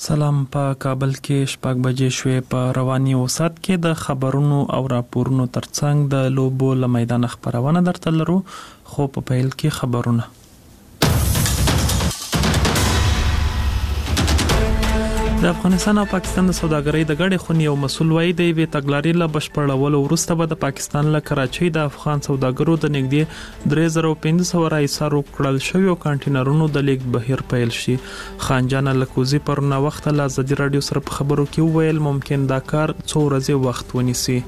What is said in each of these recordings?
سلام. په کابل کې شپږ بجې شوې. په رواني اوسات کې د خبرونو او راپورونو ترڅنګ د لوبو له میدان خبرونه درته لرو، خو په پیل کې خبرونه. د افغانستان او پاکستان د سوداګرۍ د ګډې خونې یو مسؤل وایي د یوې تګلارې له بشپړولو وروسته به د پاکستان له کراچۍ د افغان سوداګرو د نږدې 3500 راایسارو کړل شویو کانټینرونو د لیږد بهیر پیل شي. خانجان لکوزي پرونه وخت له ازادي رادیو سره په خبرو کې وویل ممکن دا کار څو ورځې وخت ونیسي.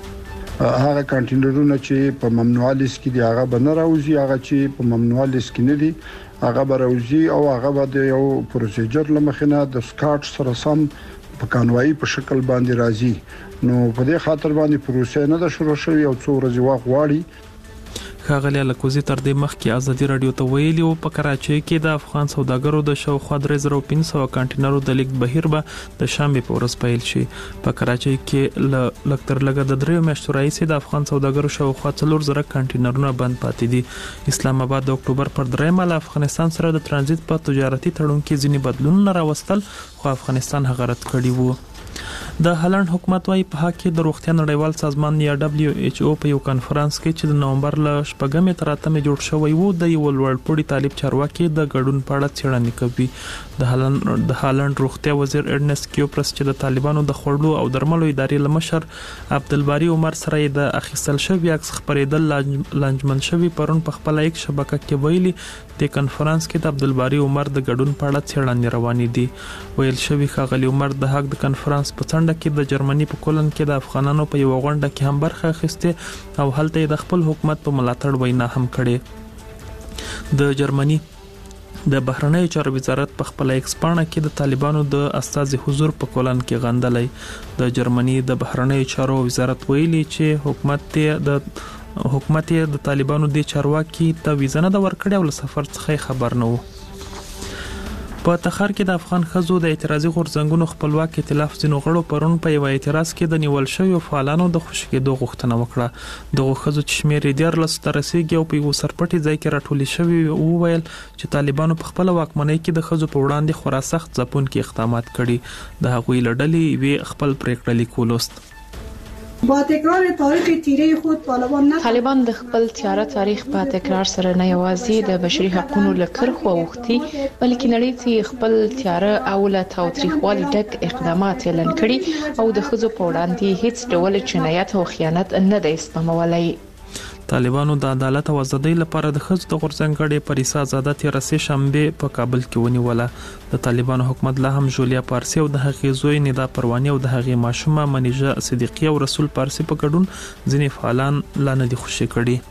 هغه کانټینرونه چې په ممنوع لیست کې دي هغه به نه راوځي، هغه چې په ممنوع لیست کې نه دي هغه به راوځي او هغه به د یو پروسیجر لمخینه د سکاټ سره سم په قانوني په شکل باندې راځي. نو په دې خاطر باندې پروسه نه ده شروع شوې او څو ورځې وخت غواړي. خاغلی لکوزي تر دې مخکې ازادي رادیو ته ویلي او په کراچۍ کې د افغان سوداګرو د شاوخوا 3500 کانټینرو د لیږد بهیر به د شنبه په ورځ پیل شي. په کراچۍ کې لکتر لګه د 3 میاشتو راهیسې د افغان سوداګرو شاوخوا 4000 کانټینرونه بند پاتې دي. اسلام آباد د اکتوبر پر 3 له افغانستان سره د ترانزیت په تجارتي تړون کې ځینې بدلونونه راوستل، خو افغانستان هغه رد کړی وو. د هالند حکومت وايي په حق کې د روغتیا نړیوال سازمان یا WHO په یو کانفرنس کې چې د نومبر له 8 تر 8 جوړ شوی وو د یو لوړپوړي طالب چارواکي د ګډون په اړه څېړنه کوي. د هالند روغتیا وزیر ایرنست کیوپرس چې د طالبانو د خوړو او درملو ادارې لمشر عبدالباری عمر سره د اخیستل شوی عکس خبرېدل لانجمن شوی پرون په خپل یک شبکه کې ویلي د کانفرنس کې د عبدالباری عمر د ګډون په اړه څېړنې روانې دي. ویل شوی ښاغلی عمر د حق د کانفرنس په څنډه کې د جرمني په کولن کې د افغانانو په یو غونډه کې هم برخه اخیسته او هلته د خپل حکومت په ملاتړ وینا هم کړې. د جرمني د بهرنیو چارو وزارت په خپل ایکس پاڼه کې د طالبانو د استازي حضور په کولن کې غندلای. د جرمني د بهرنیو چارو وزارت ویلي چې حکومت د طالبانو د چارواکي ته ویزه نه ورکړې او له سفر څخه خبر نه وو. په تخار کې د افغان ښځو د اعتراضي غورځنګونو خپلواک ائتلاف ځینو غړو پرون په یو اعتراض کې د نیول شویو فعالانو د خوشي کېدو غوښتنه وکړه. دغه ښځو چې شمېر یې 14 ته رسیدي او په یو سرپټي ځای کې راټولې شوي وویل چې طالبانو په خپل واکمنۍ کې د ښځو په وړاندې خورا سخت ځپونکي اقدامات کړي. د هغوی له ډلې وی خپل پریکړه لیک ولوست. با تکرار تاریخ تیره خود طالبان د خپل تیاره تاریخ په تکرار سره نه یوازې د بشري حقوقو لکر خو وختي بلکې نړۍ ته خپل تیاره او له تاوتریخوالي ډک اقدامات اعلان کړي او د ښځو په وړاندې هیڅ ډول جنایت او خیانت نه دی سپمولای. طالبانو د عدالت او ازادۍ لپاره د ښځو د غورځنګړې پریسا آزاده 13 شنبه په کابل کې ونیوله. د طالبانو حکومت لا هم جولیا پارسی او د هغې زوی ندا پروانی او د هغې ماشومه منیژه صدیقی او رسول پارسی په ګډون ځینې فعالان لا نه دي خوشي کړي.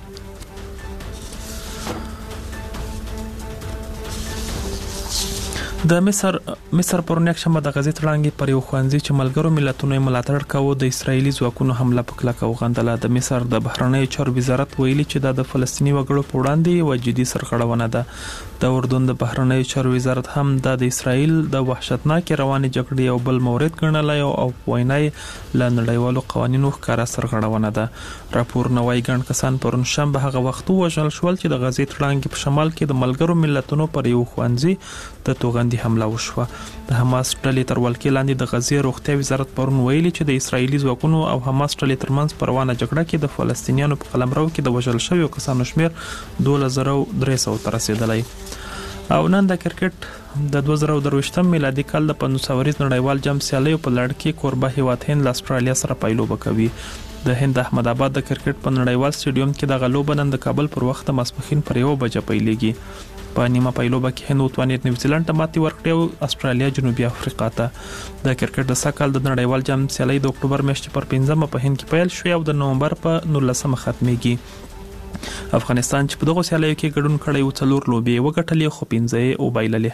د مصر پرون یک شنبه د غزې تړانګې پر یو ښوونځي چې ملګرو ملتونو ملاتړ کاوه د اسرایلی ځواکونو حمله په کلکه وغندله. د مصر د بهرنیو چارو وزارت ویلي چې د فلسطینی وګړو په وړاندې یو جدي سرغړونه ده. د اردن د بهرنیو چارو وزارت هم د اسرایل د وحشتناک رواني جګړې یو بل مورد ګڼلی او وینای له نړیوالو قوانینو ښکارا سرغړونه ده. راپور نوای ګڼ کسان پرون شنبه هغه وخت وژل شول چې د غزې تړانګې په شمال کې د ملګرو ملتونو پر یو ښوونځي د توغندي حمله وشوه. د حماس ډلې تر ولکې لاندې د غزې روغتیا وزارت پرون ویلي چې د اسرایلی ځواکونو او حماس ډلې ترمنځ په روانه جګړه کې د فلسطینیانو په قلمرو کې د وژل شویو کسانو شمیر 12300 ته رسیدلی. او نن د کرکټ د 2023 میلادي کال د 500 ورځ نړیوال جام سیالیو په لړ کې کوربه هیواد هند له استرالیا سره پایلوبه کوي. د هند احمد آباد د کرکټ په نړیوال سټیډیوم کې د غلوبه نن د کابل پر وخت ماسپښین پر 1 بجې پیلېږي. په نیمه پایلوبه کې هند وتوانید نیوزیلند ته ماتې ورکړې او استرالیا جنوبي افریقا ته. د کرکټ د سکهال د نړیوال جام سیالي د اکتوبر میاشتې پر 15 په هند کې پیل شوې او د نومبر په 19 ختمېږي. افغانستان چې په دغه سیالیو کې ګډون کړی و 4 لوبې وګټلې خو 15 او بایللې.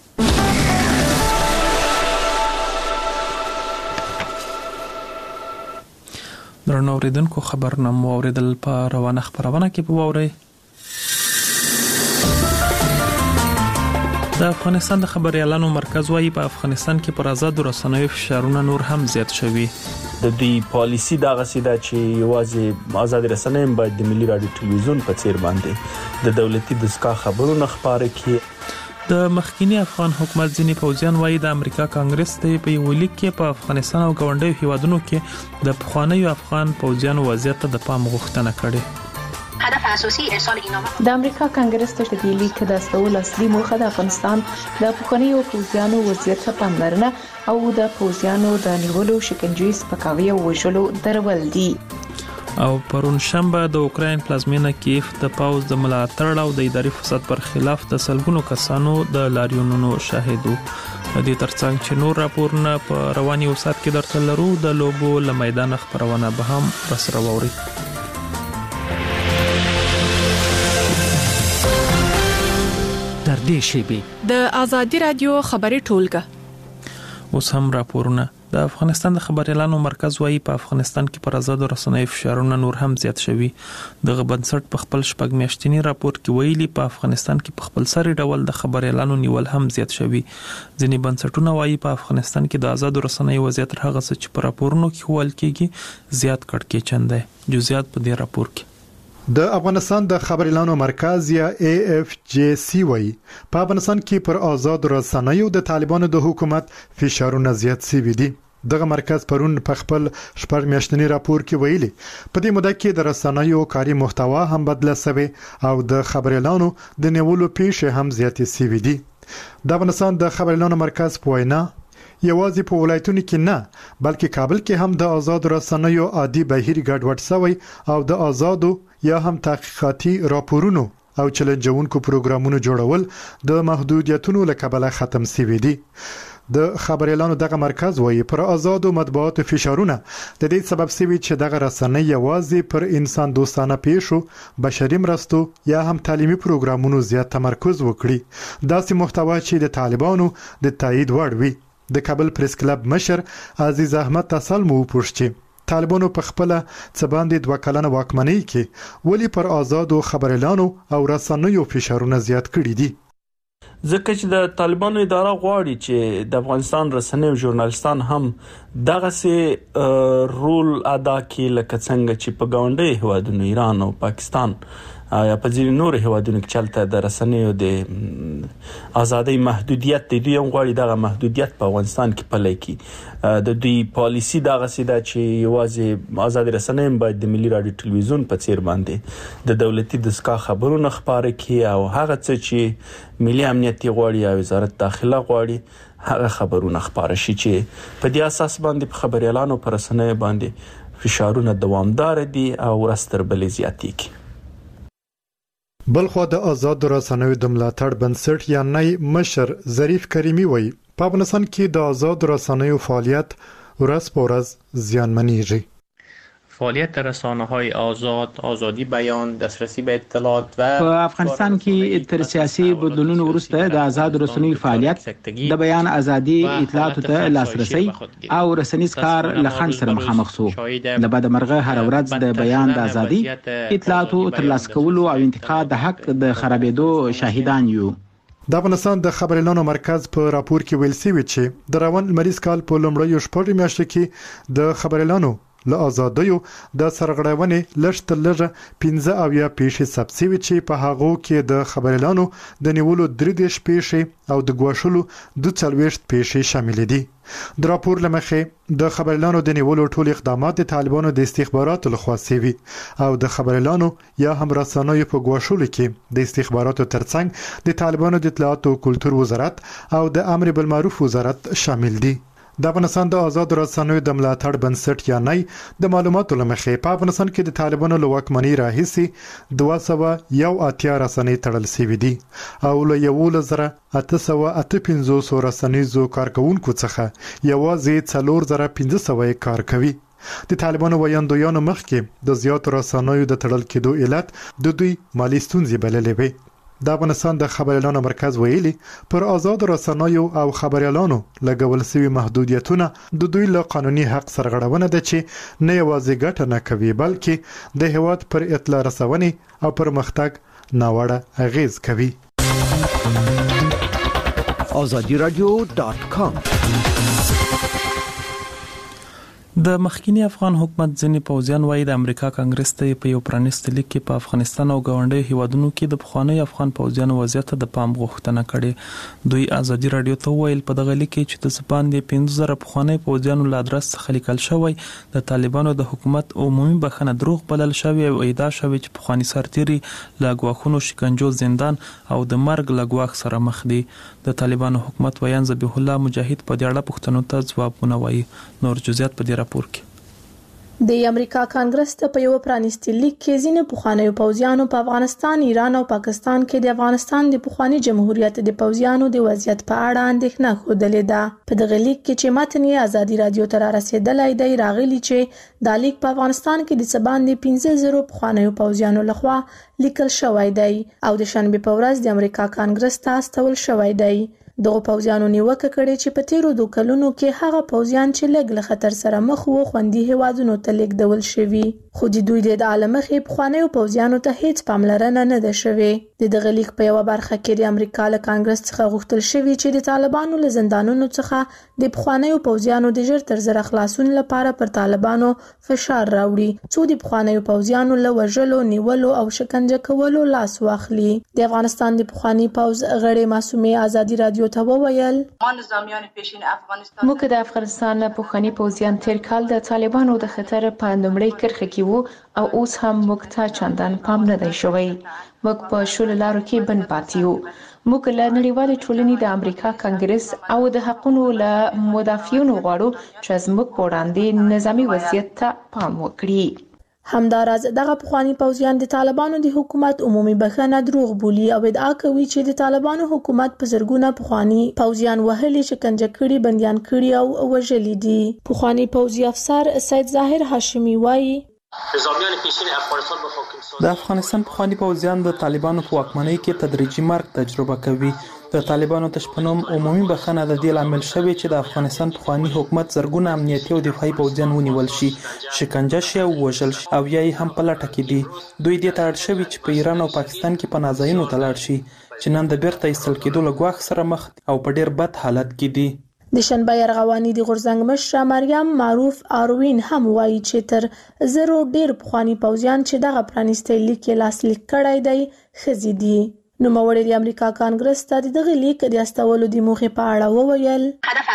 درنو اوریدونکو خبرنامه اوریدل په روانه خبرونه کې په ووري. د افغانستان د خبريالانو مرکز وايي په افغانستان کې پر آزاد رسنیو فشارونه نور هم زیات شوي. د دې پالیسی دا غسیده چې یوازې آزاد رسنۍ باید د ملي رادیو ټلویزیون په څیر باندې د دولتي دستګاه خبرونه خبره کړي. د مخکینی افغان حکومت ځینی پوځیان وایي د امریکا کانګرس ته په یو لیک کې په افغانستان او ګاونډیو هیوادونو کې د پخوانیو افغان پوځیانو وضعیت ته د پام غوښتنه کړې. هدف اساسي ارسال اینامه د امریکا کانګرس ته د لیک د استول اصلي موخه د افغانستان د پخوانیو پوځیانو وضعیت ته پاملرنه او د پوځیانو د نیولو شکنجې سپکاوي او وژلو درول دي. او پرون شنبه د اوکراین پلازمینه کیف د پاوز د ملاتړ او د اداري فساد پر خلاف د سلګونو کسانو د لاریونونو شاهدو. د دې ترڅنګ چې نور راپورونه په رواني وسات کې درته لرو د لوبو له میدان خبرونه به هم راسره ووري. در دې شیبه د ازادي رادیو خبري ټولګه اوس هم راپورونه. د افغانستان د خبريالانو مرکز وايي په افغانستان کې پر آزاد رسنیو فشارونه نور هم زیات شوي. دغه بنسټ په خپل شپږ میاشتنی راپور کې ویلي په افغانستان کې په خپل سری ډول د خبريالانو نیول هم زیات شوي. ځینې بنسټونه وايي په افغانستان کې د آزاد رسنیو وضعیت هغه څه چې په راپورونو کې ویل کېږي زیات کړکېچن دی. جزئیات په دې راپور کې. د افغانستان د خبريالانو مرکز یا AFJC وایي په افغانستان کې پر آزاد رسنیو د طالبانو د حکومت فشارونه زیات شوي دي. دغه مرکز پرون په خپل شپږ میاشتنی راپور کې ویلي په دې موده کې د رسنیو کاري محتوا هم بدله شوی او د خبريالانو د نیولو پیښې هم زیاتې شوي دي. د افغانستان د خبريالانو مرکز په وینا یوازې په ولایتونو کې نه بلکې کابل کې هم د آزاد رسنیو عادي بهیر ګډوډ شوی او د آزادو یا هم تحقیقاتي راپورونو او چیلنجونکو پروګرامونو جوړول د محدودیتونو له کبله ختم شوي دي. د خبريالانو دغه مرکز وایي پر آزادو مطبوعاتو فشارونه د دې سبب شوي چې دغه رسنۍ یوازې پر انسان دوستانه پیښو، بشري مرستو یا هم تعلیمي پروګرامونو زیات تمرکز وکړي. داسې محتوا چې د طالبانو د تایید وړ وي. د کابل پریس کلب مشر عزیز احمد تسل مو پوښتنه طالبانو په خپل څه باندې 2 کلنه واکمنۍ کې ولی پر آزادو خبريالانو او رسنیو فشارونه زیات کړي دي. ځکه چې د طالبانو اداره غواړي چې د افغانستان رسنۍ او ژورنالستان هم دغه سي رول ادا کړي لکه څنګه چې په ګاونډي هیوادونو ایران او پاکستان یا په ځینو نور هیوادونو کې چلته د رسنیو د ازادۍ محدودیت دی. دوی هم غواړي دغه محدودیت په افغانستان کې پلي کړي. د دوی پالیسی دغه سیده چې یوازې آزاد رسنۍ باید د ملي رادیو ټلویزیون په څیر باندې د دولتي دستګاه خبرونه خبرې کړي او هغه څه چې ملي امنیت غواړي او وزارت داخله غواړي هغه خبرونه خبره شي چې په دې اساس باندې په خبريالانو پر رسنۍ باندې فشارونه دوامدار دي او ورستر بلې زیاتېږي. بلخو د آزاد رسنیو د ملاتړ بنسټ یا نای مشر ظریف کریمی وایي په افغانستان کې د آزاد رسنیو فعالیت ورځ په ورځ زیانمنېږي. فعالیت رسانه‌های آزاد، آزادی بیان، دسترسی به اطلاعات و په افغانستان کې تر سیاسي بدلونونو وروسته د آزاد رسنیو فعالیت د بیان ازادي، اطلاعات ته لاسرسي او رسنیز کار له خنډ سره مخامخ شو. د بدمرغه هر ورځ د بیان د ازادي، اطلاعات تر لاسه کولو او انتقاد د حق د خرابېدو شاهدان یو. د افغانستان د خبريالانو مرکز په راپور کې ویل شوی چې د روان مریض کال په لومړیو شپږ میاشتو کې د خبريالانو له آزادیو د سرغړونې لږ لږه 15 او یا پیښې ثبت شوي چې په هغو کې د خبريالانو د نیولو 3 پیښې او د ګواښلو 42 پیښې شامل دي. د راپور لمخې د خبريالانو د نیولو ټول اقدامات د طالبانو د استخباراتو لخوا شوي او د خبريالانو یا هم رسنیو په ګواښلو کې د استخباراتو ترڅنګ د طالبانو د اطلاعات او کلتور وزارت او د امر بالمعروف وزارت شامل دي. د افغانستان د آزاد رسنیو د ملاتړ بنسټ یا نای د معلوماتو لمخې په افغانستان کې د طالبانو له واکمنۍ راهیسې 281 رسنۍ تړل شوې دي او له 1858 رسنیزو کارکونکو څخه یوازې 4500 کار کوي. د طالبانو ویاندویانو مخکې د زیاتو رسنیو د تړل کېدو علت د دوی مالي ستونزې بللې وې. د افغانستان د خبريالانو مرکز ویلي پر آزاد رسنیو او خبريالانو لګول شوی محدودیتونه د دوی له قانوني حق سرغړونه ده چې نه یوازې ګټه نه کوي بلکې د هیواد پر اطلاع رسونې او پرمختګ ناوړه اغیز کوي. azadiradio.com د مخکینی افغان حکومت ځینې پوځیان وایي د امریکا کانګرس ته په یو پرانیست لیک کې په افغانستان او ګاونډي هیوادونو کې د پخوانی افغان پوځیانو وضعیت د پام غوښتنه کړې. دوی ازادي رادیو ته ویل په دغه لیک کې چې د سپان د 15000 پخوانی پوځیانو له ادرس څخه لیکل شوی د طالبانو د حکومت عمومي بخښنه دروغ بلل شوی او ادعا شوی چې پخوانی سرتیري له ګواښونو شکنجو زندان او د مرګ له ګواښ سره مخ دي. د طالبانو حکومت ویان ذبیح الله مجاهد په دې اړه پوښتنو ته ځوابونه وایي. نور جزئیات په دې راپور کې. د امریکا کانګرس ته په یو پرانیستي لیک کې ځینې پخوانیو پوځیانو په افغانستان، ایران او پاکستان کې د افغانستان د پخوانی جمهوریت د پوځیانو د وضعیت په اړه اندېښنه ښودلې ده. په دغه لیک کې چې متن یې ازادي رادیو ته رسیدلی دی راغلی چې د لیک په افغانستان کې د سباندې 15000 پخوانیو پوځیانو لخوا لیکل شوی دی او د شنبه په ورځ د امریکا کانګرس ته استول شوی دی. دغه پوځیانو نیوکه کړې چې په تیرو 2 کلونو کې هغه پوځیان چې لږ له خطر سره مخ وو خوندي هیوادونو ته لیږدول شوي، خو د دوی د عالمخې پخوانیو پوځیانو ته هیڅ پاملرنه نه ده شوې. د دغه لیک په یو برخه کې د امریکا له کانګرس څخه غوښتل شوی چې د طالبانو له زندانونو څخه د پخوانیو پوځیانو د ژر تر ژره خلاصون لپاره پر طالبانو فشار راوړي څو د پخوانیو پوځیانو له وژلو، نیولو او شکنجه کولو لاس واخلي. د افغانستان د پخوانی پوځ غړي معصومه ازادي رادیو ته وویل موږ د افغانستان پخوانی پوځیان تیر کال د طالبانو د خطر په لومړۍ کرښه کې وو او اوس هم موږ ته چندان پام نه دی شوی. موږ په شول لارو کې بند پاتې یو. موږ له نړیوالې ټولنې د امریکا کانګرس او د حقوقو له مدافعینو غواړو چې زموږ په وړاندې نظامی وضعیت ته پام وکړي. همداراز دغه پخوانی پوځیان د طالبانو د حکومت عمومي بخښنه دروغ بولي او ادعا کوي چې د طالبانو حکومت په زرګونه پخوانی پوځیان وهلي، شکنجه کړي، بنديان کړي او وژلي دي. پخوانی پوځي افسر سید ظاهر هاشمي وایي د افغانستان پخوانی پوځیان د طالبانو په واکمنۍ کې تدریجي مرګ تجربه کوي. د طالبانو تشپنوم عمومي بخښنه د دې لامل شوی چې د افغانستان پخوانی حکومت زرګونه امنیتي او دفاعي پوځیان ونیول شي، شکنجه شي او وژل شي او یا یې هم په لټه کې دي. دوی دې ته اړ شوي چې په ایران او پاکستان کې پناه ځایونو ته لاړ شي چې نن د بیرته ایستل کېدو له ګواښ سره مخ او په ډیر بد حالت کې دي. د شنبه یرغوانی د غورځنګ مشره مریم معروف آروین هم وایي چې تر 0 ډیر پخوانی پوځیان چې دغه پرانیستی لیک یې لاسلیک کړی دی ښځې دي. نوموړي د امریکا کانګرس ته دغه لیک د استولو د موخې په اړه وویل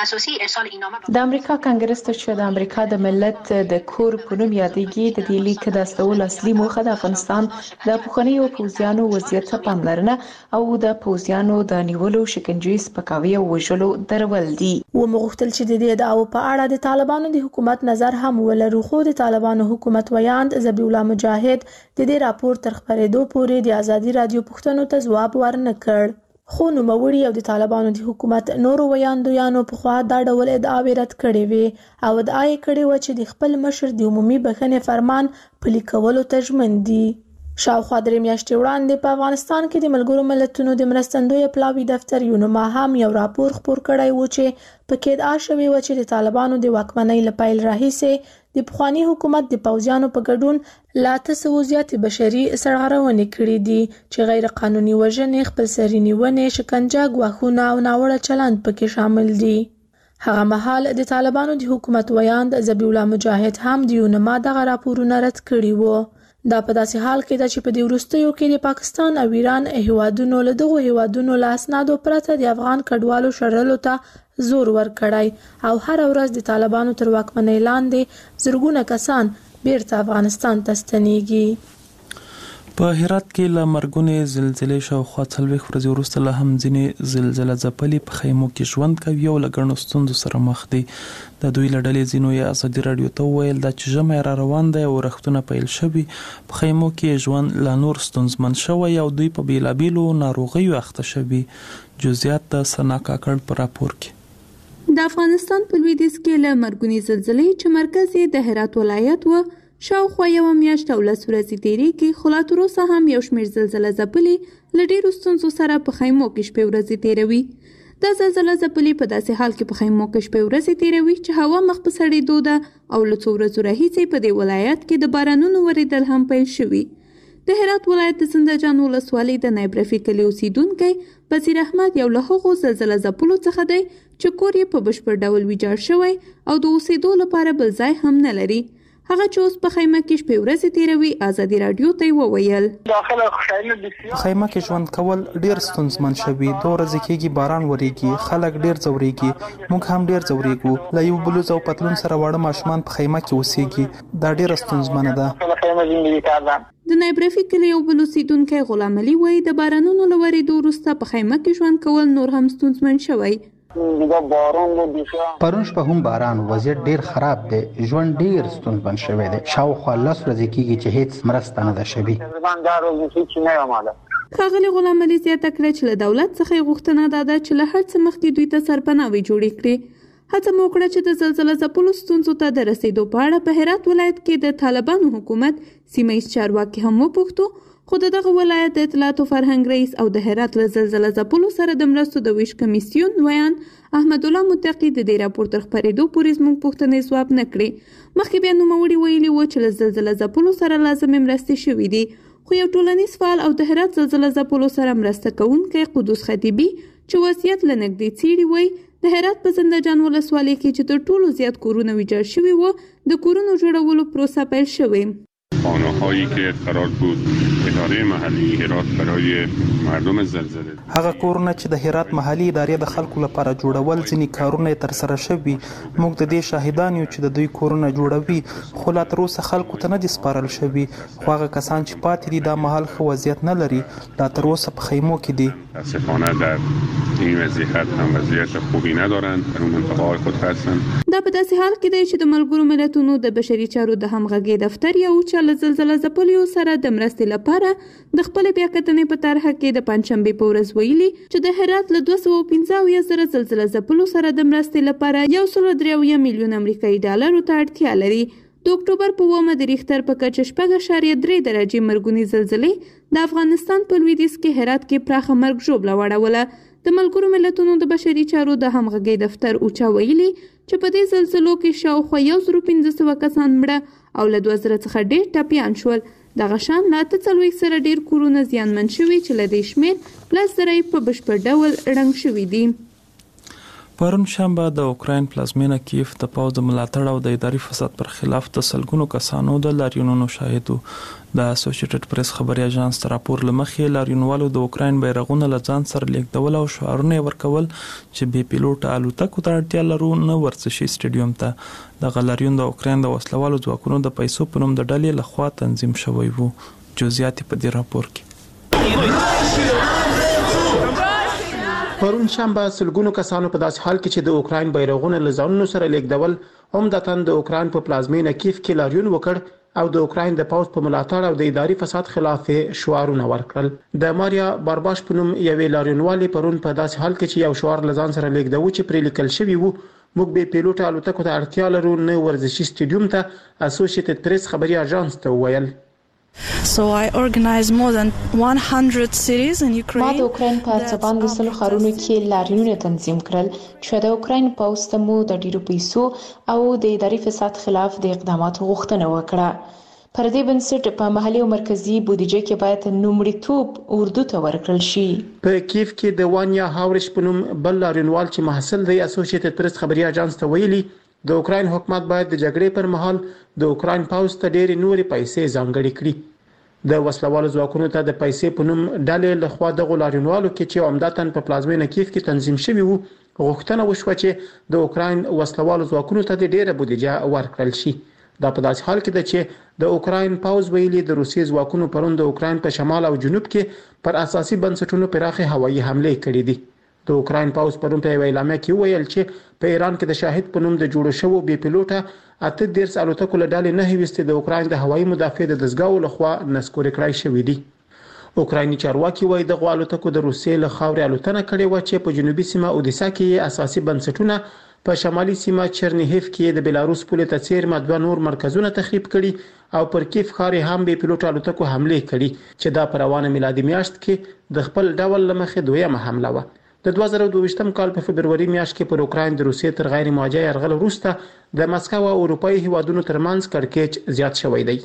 د امریکا کانګرس ته چې د امریکا د ملت د کور په نوم یادېږي د دې لیک د استولو اصلي موخه د افغانستان د پخوانیو پوځیانو وضعیت ته پاملرنه او د پوځیانو د نیولو، شکنجې، سپکاوي او وژلو درول دي. ومغوښتل چې د دې ادعاو په اړه د طالبانو د حکومت نظر هم ولرو، خو د طالبانو حکومت ویاند ذبیح الله مجاهد د دې راپور تر خبرېدو پورې د ازادي رادیو پوښتنو ته جواب ورنه کړ. خو نوموړي او د طالبانو د حکومت نورو ویاندویانو په خوا دا ډول ادعاوې رد کړې وې او ادعا یې کړې وه چې د خپل مشر د عمومي بخښنې فرمان پلي کولو ته ژمن دي. شاوخوا 3 میاشتې وړاندې په افغانستان کې د ملګرو ملتونو د مرستندوی پلاوي دفتر یونما هم یو راپور خپور کړی و چې پکې ادعا شوې وه چې د طالبانو د واکمنۍ له پیل راهیسې د پخوانی حکومت د پوځیانو په ګډون لا 300 زیاتې بشري سرغړونې کړې دي چې غیر قانوني وژنې، خپلسري نیونې، شکنجه، ګواښونه او ناوړه چلند پکې شامل دي. هغه مهال د طالبانو د حکومت ویاند ذبیح الله مجاهد هم د یونما دغه راپورونه رد کړي وو. دا په داسې حال کې ده چې په دې وروستیو کې د پاکستان او ایران هیوادونو له دغو هیوادونو له اسنادو پرته د افغان کډوالو شړلو ته زور ورکړی او هر ورځ د طالبانو تر واکمنۍ لاندې زرګونه کسان بیرته افغانستان ته ستنېږي. په هرات کې له مرګونې زلزلې شاوخوا 40 ورځې وروسته له هم ځینې زلزله ځپلي په خیمو کې ژوند کوي او له ګڼو ستونزو سره مخ دي. د دوی له ډلې ځینو یې ازادي رادیو ته وویل دا چې ژمی را روان دی او رختونه پیل شوي، په خیمو کې ژوند لا نور ستونزمن شوی او دوی په بیلابیلو ناروغیو اخته شوي. جزئیات د سنا کاکړ په راپور کې. د افغانستان په لویدیځ کې له مرګونې زلزلې چې مرکز یې د هرات ولایت و شاوخوا یو میاشت او 10 ورځې تیریږي، خو لا تر اوسه هم یو شمېر زلزله ځپلي له ډېرو ستونزو سره په خیمو کې شپې ورځې تیروي. دا زلزله ځپلي په داسې حال کې په خیمو کې شپې ورځې تیروي چې هوا مخ په سړېدو ده او له څو ورځو راهیسې په دې ولایت کې د بارانونو ورېدل هم پیل شوي. د هرات ولایت د زندهجان ولسوالۍ د نایب رفیق کلي اوسیدونکی بصیر احمد یو له هغو زلزله ځپلو څخه دی چې کور یې په بشپړ ډول ویجاړ شوی او د اوسېدو لپاره بل ځای هم نه لري. هغه چې اوس په خیمه کې شپې ورځې تیروي ازادي راډیو ته وویل په خیمه کې ژوند کول ډیر ستونزمن شوي. دوه ورځې کېږي باران وریږي، خلک ډیر ځورېږي، موږ هم ډیر ځورېږو. له یو بلوز او پتلون سره واړه ماشومان په خیمه کې اوسېږي. دا ډیره ستونزمنه ده. د نایب رفیق کلي یو بل اوسیدونکی غلام علي وایي د بارانونو له ورېدو وروسته په خیمه کې ژوند کول نور هم ستونزمن شوی. پرون شپه هم باران وضعیت ډیر خراب دی. ژوند ډیر ستونزمن شوی دی. شاوخوا 10 ورځې کېږي چې هیڅ مرسته نه ده شوې. ښاغلي غلام علي زیاته کړه چې له دولت څخه غوښتنه ده چې له هر څه مخکې دوی ته سرپناوي جوړې کړي. هڅه مو وکړه چې د زلزله ځپلو ستونزو ته د رسیدو په اړه په هرات ولایت کې د طالبانو حکومت سیمه ییز چارواکي هم وپوښتو، خو دغه ولایت د اطلاعات او فرهنګ رئیس او د هرات له زلزله ځپلو سره د مرستو د ویش کمیسیون ویان احمد الله متقی د دې راپور تر خپرېدو پورې زموږ پوښتنې ځواب نه کړې. مخکې بیا نوموړي ویلي و چې له زلزله ځپلو سره لازمې مرستې شوې دي، خو یو ټولنیز فعال او د هرات زلزله ځپلو سره مرسته کوونکی قدوس خطیبي چې وضعیت له نږدې څېړي وایي د هرات په زندهجان ولسوالۍ کې چې تر ټولو زیات کورونه ویجاړ شوي وو د کورونو جوړولو پروسه پیل شوې. خانه‌هایی که قرار بود اداره محلی هرات برای مردم زلزله هغه کورونه چې د هرات محلي ادارې د خلکو لپاره جوړول ځینې کارونه تر سره شوي. موږ د دې شاهدان یو چې د دوی کورونه جوړوي، خو لا تر اوسه خلکو ته نه دي سپارل شوي. خو هغه کسان چې پاتې دي دا مهال ښه وضعیت نه لري، لا تر اوسه په خیمو کې دي. متاسفانه در این وضعیت هم وضعیت خوبی ندارند، در اون منطقه‌های خود هستند. دا په داسې حال کې دی چې د ملګرو ملتونو د بشري چارو د همغږۍ دفتر یو چې له زلزله ځپلیو سره د مرستې لپاره د خپلې بیاکتنې په طرحه کې د پنجشنبې په ورځ ویلي چې د هرات له 215 زره زلزله ځپلو سره د مرستې لپاره 1.3 میلیون امریکایي ډالرو ته اړتیا لري. د اکتوبر په 9 د ریختر په کچه 4.3 درجې مرګونې زلزلې د افغانستان په لویدیځ کې هرات کې پراخه مرګ ژوبله واړوله. د ملګرو ملتونو د بشري چارو د همغږۍ دفتر اوچا ویلي چې په دې زلزلو کې شاوخوا 1500 کسان مړه او له 2000 څخه ډېر ټپیان شول. دغه شان له 48 سره ډېر کورونه زیانمن شوي چې له دې شمېر 10 زره په بشپړ ډول ړنګ شوي دي. پرون شنبه د اوکراین پلازمینه کیف د پوځ د ملاتړ او د اداري فساد پر خلاف د سلګونو کسانو د لاریونونو شاهد وو. د اسوسییټډ پریس خبري اژانس تر راپور لمخې لاریونوالو د اوکراین بیرغونه له ځان سره لیږدول او شعارونه ورکول چې بې پیلوټه الوتکو ته اړتیا لرو نه ورزشي سټیډیوم ته. دغه لاریون د اوکراین د وسلوالو ځواکونو د پیسو په نوم د ډلې لخوا تنظیم شوی وو. جزئیات په دې راپور کې. پرون شنبه سلګونو کسانو په داسې حال کې چې د اوکراین بیرغونه له ځانونو سره لیږدول عمدتاً د اوکراین په پلازمینه کیف کې لاریون وکړ او د اوکراین د پوځ په ملاتړ او د اداري فساد خلاف شعارونه ورکړل. د ماریا بارباش په نوم یوې لاریونوالې پرون په داسې حال کې چې یو شعار له ځان سره لیږدو چې پرې لیکل شوی وو موږ به پیلوټ الوتکو ته اړتیا لرو نه ورزشي سټیډیوم ته اسوسییټډ پریس خبري اژانس ته وویل. So I organized more than 100 cities in Ukraine. ما د اوکراین په ځبان د سلو ښارونو کې لاریونونه تنظیم کړل چې د اوکراین پوځ ته مو د ډیرو پیسو او د اداري فساد خلاف د اقداماتو غوښتنه وکړه. پر دې بنسټ په محلي او مرکزی بودیجه کې باید لومړیتوب اردو ته ورکړل شي. په کیف کې د وانیا هاورش په نوم بل لاریونوال چې محصل دی اسوسییټډ پریس خبري اژانس ته ویلي د اوکراین حکومت باید د جګړې پر مهال د اوکراین پوځ ته ډېرې نورې پیسې ځانګړې کړي. د وسلوالو ځواکونو ته د پیسې په نوم ډلې له خوا د لاریونوالو کې چې عمدتاً په پلازمینه کیف کې تنظیم شوی وو غوښتنه وشوه چې د اوکراین وسلوالو ځواکونو ته د ډیره بودیجه ورکړل شي. دا په داسې حال کې ده چې د اوکراین پوځ ویلي د روسیې ځواکونو پرون د اوکراین په شمال او جنوب کې پر اساسي بنسټونو پراخه هوایي حمله کړې دي. د اوکراین پوځ پرون په اعلامیه کې ویل چې په ایران کې د شاهد په نوم د جوړ شوو بې پیلوټه 8 الوتکو له ډلې نه وستې د اوکراین د هوایي مدافع د دزګاو لخوا نسکور کړای شوې دي. اوکرایني چارواکي وایي د الوتکو د روسیې له خاورې الوتنه کړې و چې په جنوبي سیمه اودیسا کې اساسي بنسټونه په شمالي سیمه چرنیهیف کې د بلاروس پولې ته څیرمه دوه نور مرکزونه تخریب کړي او پر کیف ښار هم بې پیلوټ الوتکو حمله کړي چې دا په روانه میلادي میاشت کې د خپل ډول لمخې دویمه حمله و. د 2022م کال په فبرवरी میاشت کې پر اوکراین د روسیې تر غیر موجه یرغل وروسته د مسکو او اروپאי هیوادونو ترمنځ کړکېچ زیات شوی دی.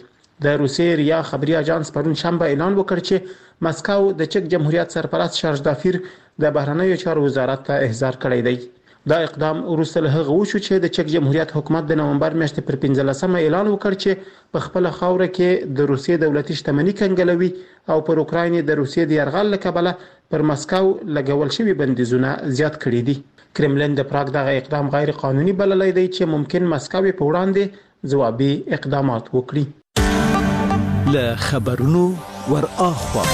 د روسیې ریا خبري اژانس پرون شنبه اعلان وکړ چې مسکو د چک جمهوریت سرپرست شارژ دافیر د بهرنیو چارو وزارت ته احضار کړی دی. دا اقدام وروسته له هغه وشو چې د چک جمهوریت حکومت د نومبر میاشتې پر 15 اعلان وکړ چې په خپل خاوره کې د روسیې دولتي شتمنۍ کنګلوي او پر اوکراین د روسیې د یرغل لکبله پر مسکو لګول شوی بندیزونه زیات کړي دي. کرملین د پراګ دغه اقدام غیر قانوني بللی دی چې ممکن مسکو په وړاندې ځوابي اقدامات وکړي. له خبرونو ور اخوا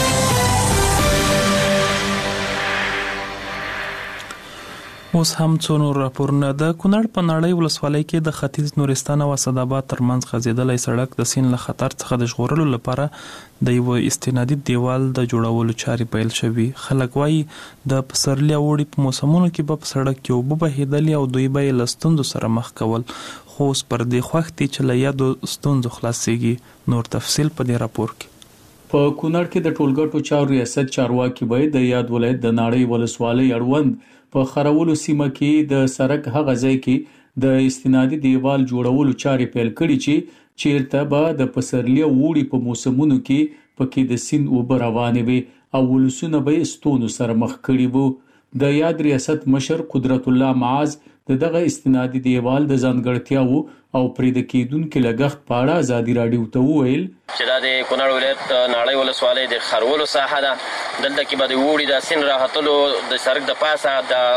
اوس هم څو نور راپورونه. د کونړ په نړۍ ولسوالۍ کې د ختیځ نورستان او اسداباد ترمنځ غځېدلې سړک د سیند له خطر څخه د ژغورلو لپاره د یو استنادي دیوال د جوړولو چارې پیل شوې. خلک وایي د پسرلي او وړي په موسمونو کې به په سړک کې اوبه بهېدلې او دوی به یې له ستونزو سره مخ کول، خو اوس پر دې خوښ دي چې له یادو ستونزو خلاصېږي. نور تفصیل په دې راپور کې. په کونړ کې د ټولګټو چارو ریاست چارواکي باید د یاد ولایت د نړۍ ولسوالۍ اړوند په خرولو سیمه کې د سړک هغه ځای کې د استنادي دیوال جوړولو چارې پیل کړي چې چیرته به د پسرلي او وړي په موسمونو کې پکې د سیند اوبه روانې وي او ولسونه به ستونزو سره مخ کړي وو. د یاد ریاست مشر قدرت الله معاذ دغه استنادي دیوال د ځانګړتیاو او پرې د کېدونکو لګښت په اړه ازادي راډیو ته وویل چې دا د کونړ ولایت نړۍ ولسوالۍ د خرولو ساحه ده. دلته کې به د وړي د سیند راهتلو د سړک د پاسه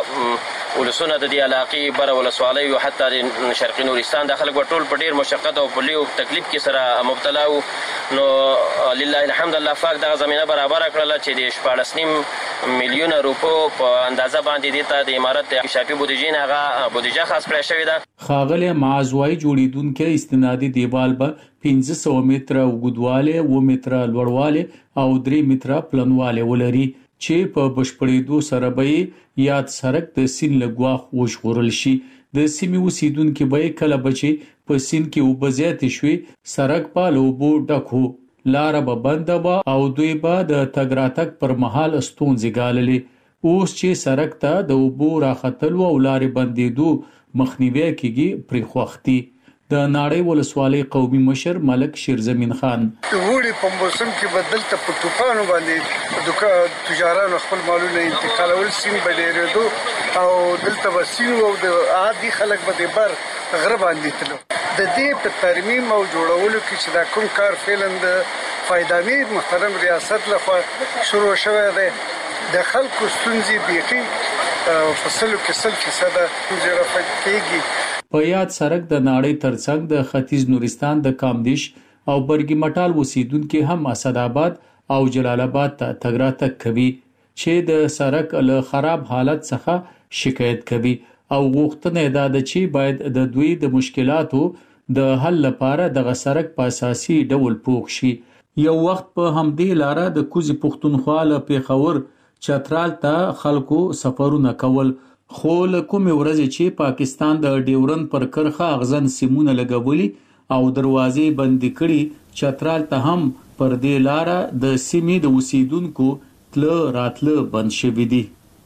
د ولسونه د دې علاقې بره ولسوالۍ او حتی د شرقي نورستان د خلک ټول په ډیر مشقت او په لیو تکلیف کې سره مبتلا وو. نو لله الحمد الله پاک دغه زمينه برابر کړل چې د 14.5 میلیونه روپو په اندازه باندې د امارت د شافي بودیجې هغه بودیجه خاص کړی شوې ده. خاغلی معزوای جوړیدونکو استنادي دیوال به 1500 متره وګدواله، 2 متره لوړواله او 3 متره پلنواله ولري چې په بشپړېدو سره به یاد سړک د سیند له ګواښ وژغورل شي. د سیمې اوسیدونکو به کله بچي په سیند کې وبزیات شوي سړک په لوبو ډکو لار به بند و او دوی به د تګ راتګ پر مهال ستونزې ګاللې. اوس چې سړک ته د اوبو راختلو او لارې بندېدو مخنیوي کېږي پرې خوښتي. د نړۍ ولسوالۍ قومي مشر ملک شیرزمین خان وړي په موسم کې بدلته په طوفانو باندې تجارانو خپل مالونه انتقالول سین بدېرېدو او دلته وسین او د عادي خلک به بر غره باندې تلو. د دې په ترمیم او جوړولو کې چې دا کوم کار فعلا د فایدامي محترم ریاست لخوا شروع شوی دی د خلکو ستونزې بيخي فصلو کې 100% رفع کېږي. په یاد سړک د نړۍ ترڅنګ د ختیځ نورستان د کامدیش او برګی مټال اوسیدونکو هم اسداباد او جلال آباد ته تګ راتګ کوي چې د سړک له خراب حالت څخه شکایت کوي او غوښتنه ده چې باید د دوی د مشکلاتو د حل لپاره د سړک په اساسي ډول پوښ شي. یو وخت په همدې لار د کوزي پښتونخوا له پیښور چترال ته خلکو سفرونه کول، خو له کومې ورځې چې پاکستان د ډیورن پر کرخه اغزن سیمونه لګولي او دروازې بندي کړي، چترال ته هم پر دې لار د سیمې د اوسیدونکو تل راتله بند شوی دي.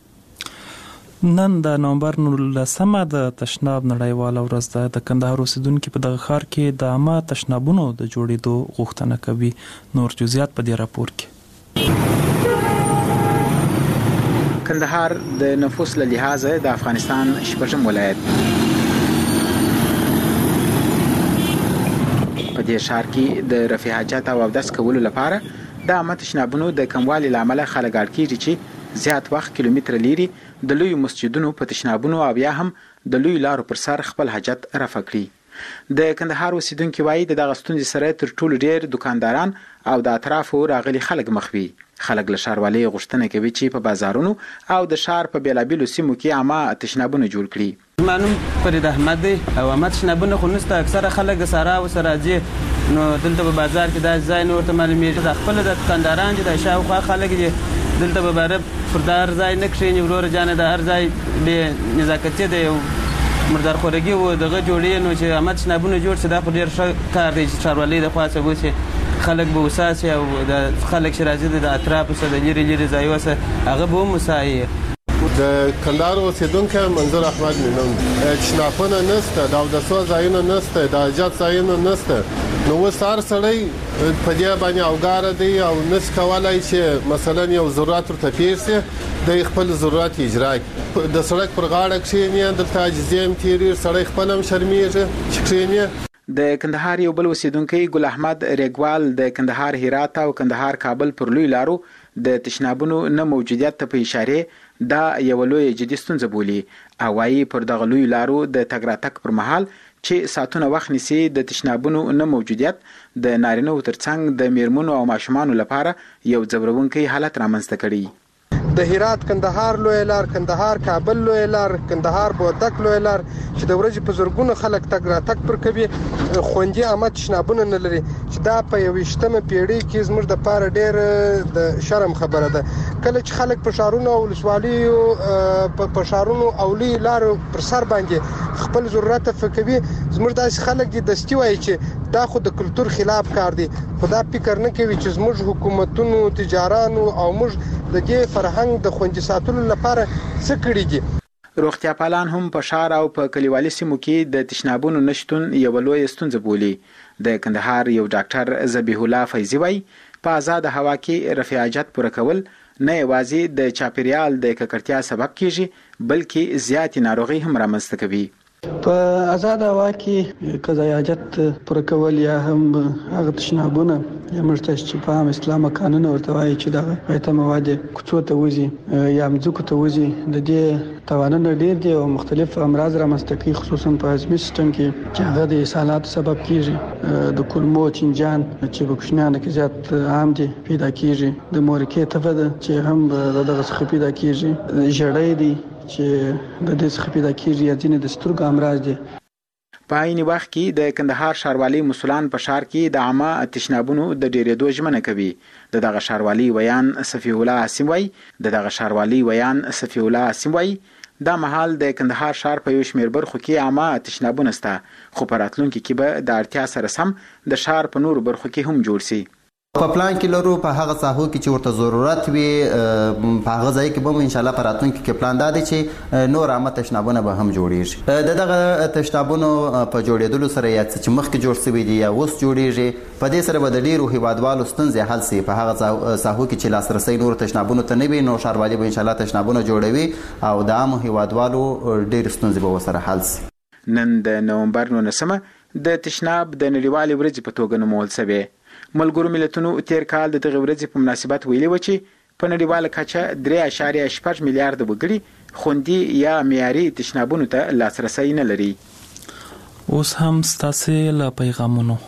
نن د نومبر 19 د تشناب نړیواله ورځ ده. د کندهار اوسیدونکو په دغه ښار کې د عامه تشنابونو د جوړېدو غوښتنه کوي. نور جزئیات په دې راپور کې. کندهار د نفوس له لحاظه د افغانستان شپږم ولایت. په دې ښار کې د رفع حاجت او اودس کولو لپاره د عامه تشنابونو د کموالي لامل خلک اړ کیږي چې زیات وخت کیلومتر لري د لوی مسجدونو په تشنابونو او یا هم د لوی لارو پر سر خپل حاجت رفع کړي. د کندهار اوسیدونکو وایي د دغه ستونزې سره تر ټولو ډیر دکانداران او د اطرافو راغلي خلک مخ وي. خلک له ښاروالۍ غوښتنه کوي چې په بازارونو او د ښار په بیلابیلو سیمو کې عامه تشنابونه جوړ کړي. مانوم فرید احمد دی او عامه تشنابونه خو نشته، اکثره خلک د سارا او سراجي نو دلته په بازار کې دا ځای نور ته معلومیږي. د خپل د دکانداران چې د شاوخوا خلک دي دلته به بار پردار ځای نه کښیني ورور جانه د هر ځای به نزاکت دی او مردار خورګي و دغه جوړې نو چې عامه تشنابونه جوړ شي دا خو ډیر ښه کار دی چې ښاروالۍ د خوا څخه وشي. خلک به وساسي او د خلک شرازي د اطراف سره د لري ځایو سره هغه به مسایي. د کندهار اوسیدونکی منظور احمد مینون تشنابونه نشته، د اودسو ځایونه نشته، د حاجت ځایونه نشته. نو اوس هر سړی په دې باندې اوګاره دی او نس کولای چې مثلا یو ضرورت ورته پیښ شي د خپل ضرورت اجرا کړي. د سړک پر غاړه کښیني دلته عاجزیم تیری سړی خپل هم شرمېږي چې کښیني. د کندهار یو بل اوسیدونکی ګل احمد ریګوال د کندهار هرات او کندهار کابل پر لوی لارو د تشنابونو نه موجودیت ته په اشاره دا یو لوی جدي ستونزه بولي او وايي پر دغه لوی لارو د تګ راتګ پر مهال چې ساتونه وخت نیسي د تشنابونو نه موجودیت د نارینه ترڅنګ د میرمنو او ماشومانو لپاره یو ځورونکی حالت رامنځته کړي. د هرات کندهار لوی لار، کندهار کابل لوی لار، کندهار بودک لوی لار چې د ورځې په زرګونو خلک تګ راتګ پر کوي خوندي عامه تشنابونه نه لري چې دا په 21مه پیړۍ کې زموږ د پاره ډېر د شرم خبره ده. کله چې خلک په شهرونو او ولسوالیو په شهرونو او لوی لارو پر سر باندې خپل ضرورت فکوي، زموږ داسې خلک دي دستي وایي چې دا خو د کلچر خلاف کار دی، خو دا فکر نه کوي چې زموږ حکومتونو تجارانو او موږ د دې فرهنګ د خوندي ساتلو لپاره څه کړی دي. روغتیا پالان هم په شهر او په کلیوالي سیمو کې د تشنابونو نشټون یو لوی ستونزه بولي. د کندهار یو ډاکټر ذبیح الله فیضی وایي په آزاد هوا کې رفع حاجت پوره کول نه یوازې د چاپیریال د ککړتیا سبب کیږي بلکې زیاتې ناروغي هم رامنځته کوي. په آزاد هوا کې قضایي حاجت پوره کول یا هم هغه تشنابونه یا مرتش چې په عام اسلام قانون ورته وایي چې دغه غیرت مواد کوڅو ته وځي یا مځکو ته وځي د دې توانونه ډېر دي او مختلف امراض رامنځته کوي خصوصا په هضمي سیستم کې چې هغه د اسهالاتو سبب کیږي. د کولمو چینجان چې په کوچنیانو کې زیات عام دي پیدا کیږي، د مورکې تبه ده چې هم دغه څخه پیدا کیږي، ژړې دي چې د دې څخه پیدا کیږي یا ځینې د سترګو امراض دي. په عین وخت کې د کندهار ښاروالي مسولان په ښار کې د عامه تشنابونو د ډیرېدو ژمنه کوي. دغه ښاروالي ویان صفی الله سیموي دغه ښاروالي ویان صفی الله سیموي دا مهال د کندهار ښار په یو شمېر برخو کې عامه تشنابونه شته، خو په راتلونکي کې به د اړتیا سره سم د ښار په نورو برخو کې هم جوړ شي. په پلان کې لرو په هغه ساحو کې چې ورته ضرورت وي په هغه ځای کې به ان شاء الله په راتلونکي کې پلان دا دی چې نور عامه تشنابونه به هم جوړیږي. دغه تشنابونو په جوړېدلو سره یا چې مخکې جوړ شوي دي یا اوس جوړیږي په دې سره به د ډیرو هیوادوالو ستونزې حل شي. په هغه ساحو کې چې لاسرسي نور تشنابونو ته نه وي نو ښاروالي به ان شاء الله تشنابونه جوړوي او د عامو هیوادوالو ډیر ستونزې به ورسره حل شي. نن د نومبر 19 د تشناب د نړیوالې ورځې په توګه نومول شوی. ملګرو ملتونو تیر کال د دغه ورځې په مناسبت ویلي و چې په نړیواله کچه 3.8 میلیارد وګړي خوندي یا معیاري تشنابونو ته لاسرسي نه لري. اوس هم ستاسو له پیغامونو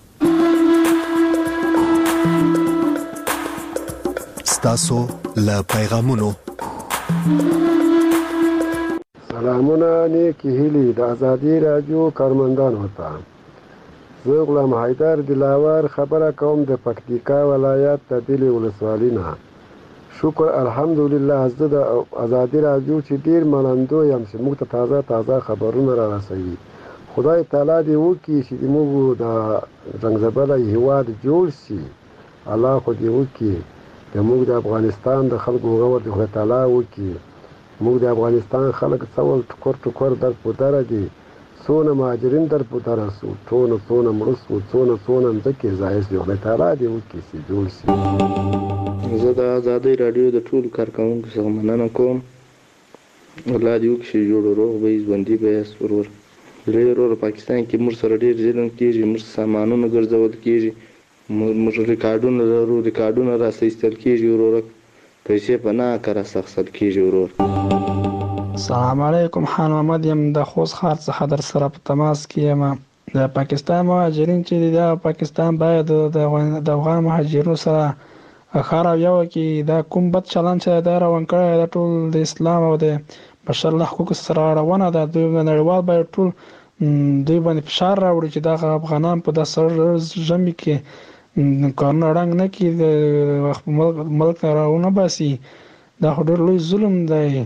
سلامونه نیکی هیلی د ازادي رادیو کارمندانو ته. زه غلام حیدر دلاور خبره کوم د پکتیکا ولایت د دلې ولسوالۍ نه. شکر الحمدلله زه د ازادي رادیو چې ډیر منندو یم چې موږ ته تازه خبرونه را رسوي. خدای تعالی دې وکړي چې موږ د زنګزبله هیواد جوړ شي. الله خو دې وکړي چې موږ د افغانستان د خلکو غوړ د خدای تعالی وکړي. موږ د افغانستان خلک څول ټکور در په دره دي څونه مهاجرین در په دره سو څونه مړه سو څونه مځکې ځای سي. خدای تعالی دې وکړي چې جوړ شي. زه د ازادي رادیو د ټولو کارکوونکو څخه مننه کوم. الله دې وکړي چې جوړ روغ به ژوندي به یاست. ورور پاکستان کې موږ سره ډېر ظلم کېږي، موږ سامانونه ګرځول کېږي، موږ ریکارډونه لرو، ریکارډونه راستایستل کېږي، ورور پیسې په ناکاره اخیستل کېږي. ورور السلام علیکم، خان محمد یم د خوست ښار څخه در سره په تماس کې یم. د پاکستان مهاجرین چې دي د پاکستان باید د افغان مهاجرینو سره ښه رویه وکړي. دا کوم بد چلند چې دا روان کړی دا ټول د اسلام او د بشر الله حقوقو سره اړونه ده. دوی نړیوال باید ټول دوی باندې فشار راوړي چې دغه افغانان په داسې ژمي کې کارونه ړنګ نه کړي، د ملک راونه باسي. دا خو ډېر لوی ظلم دی.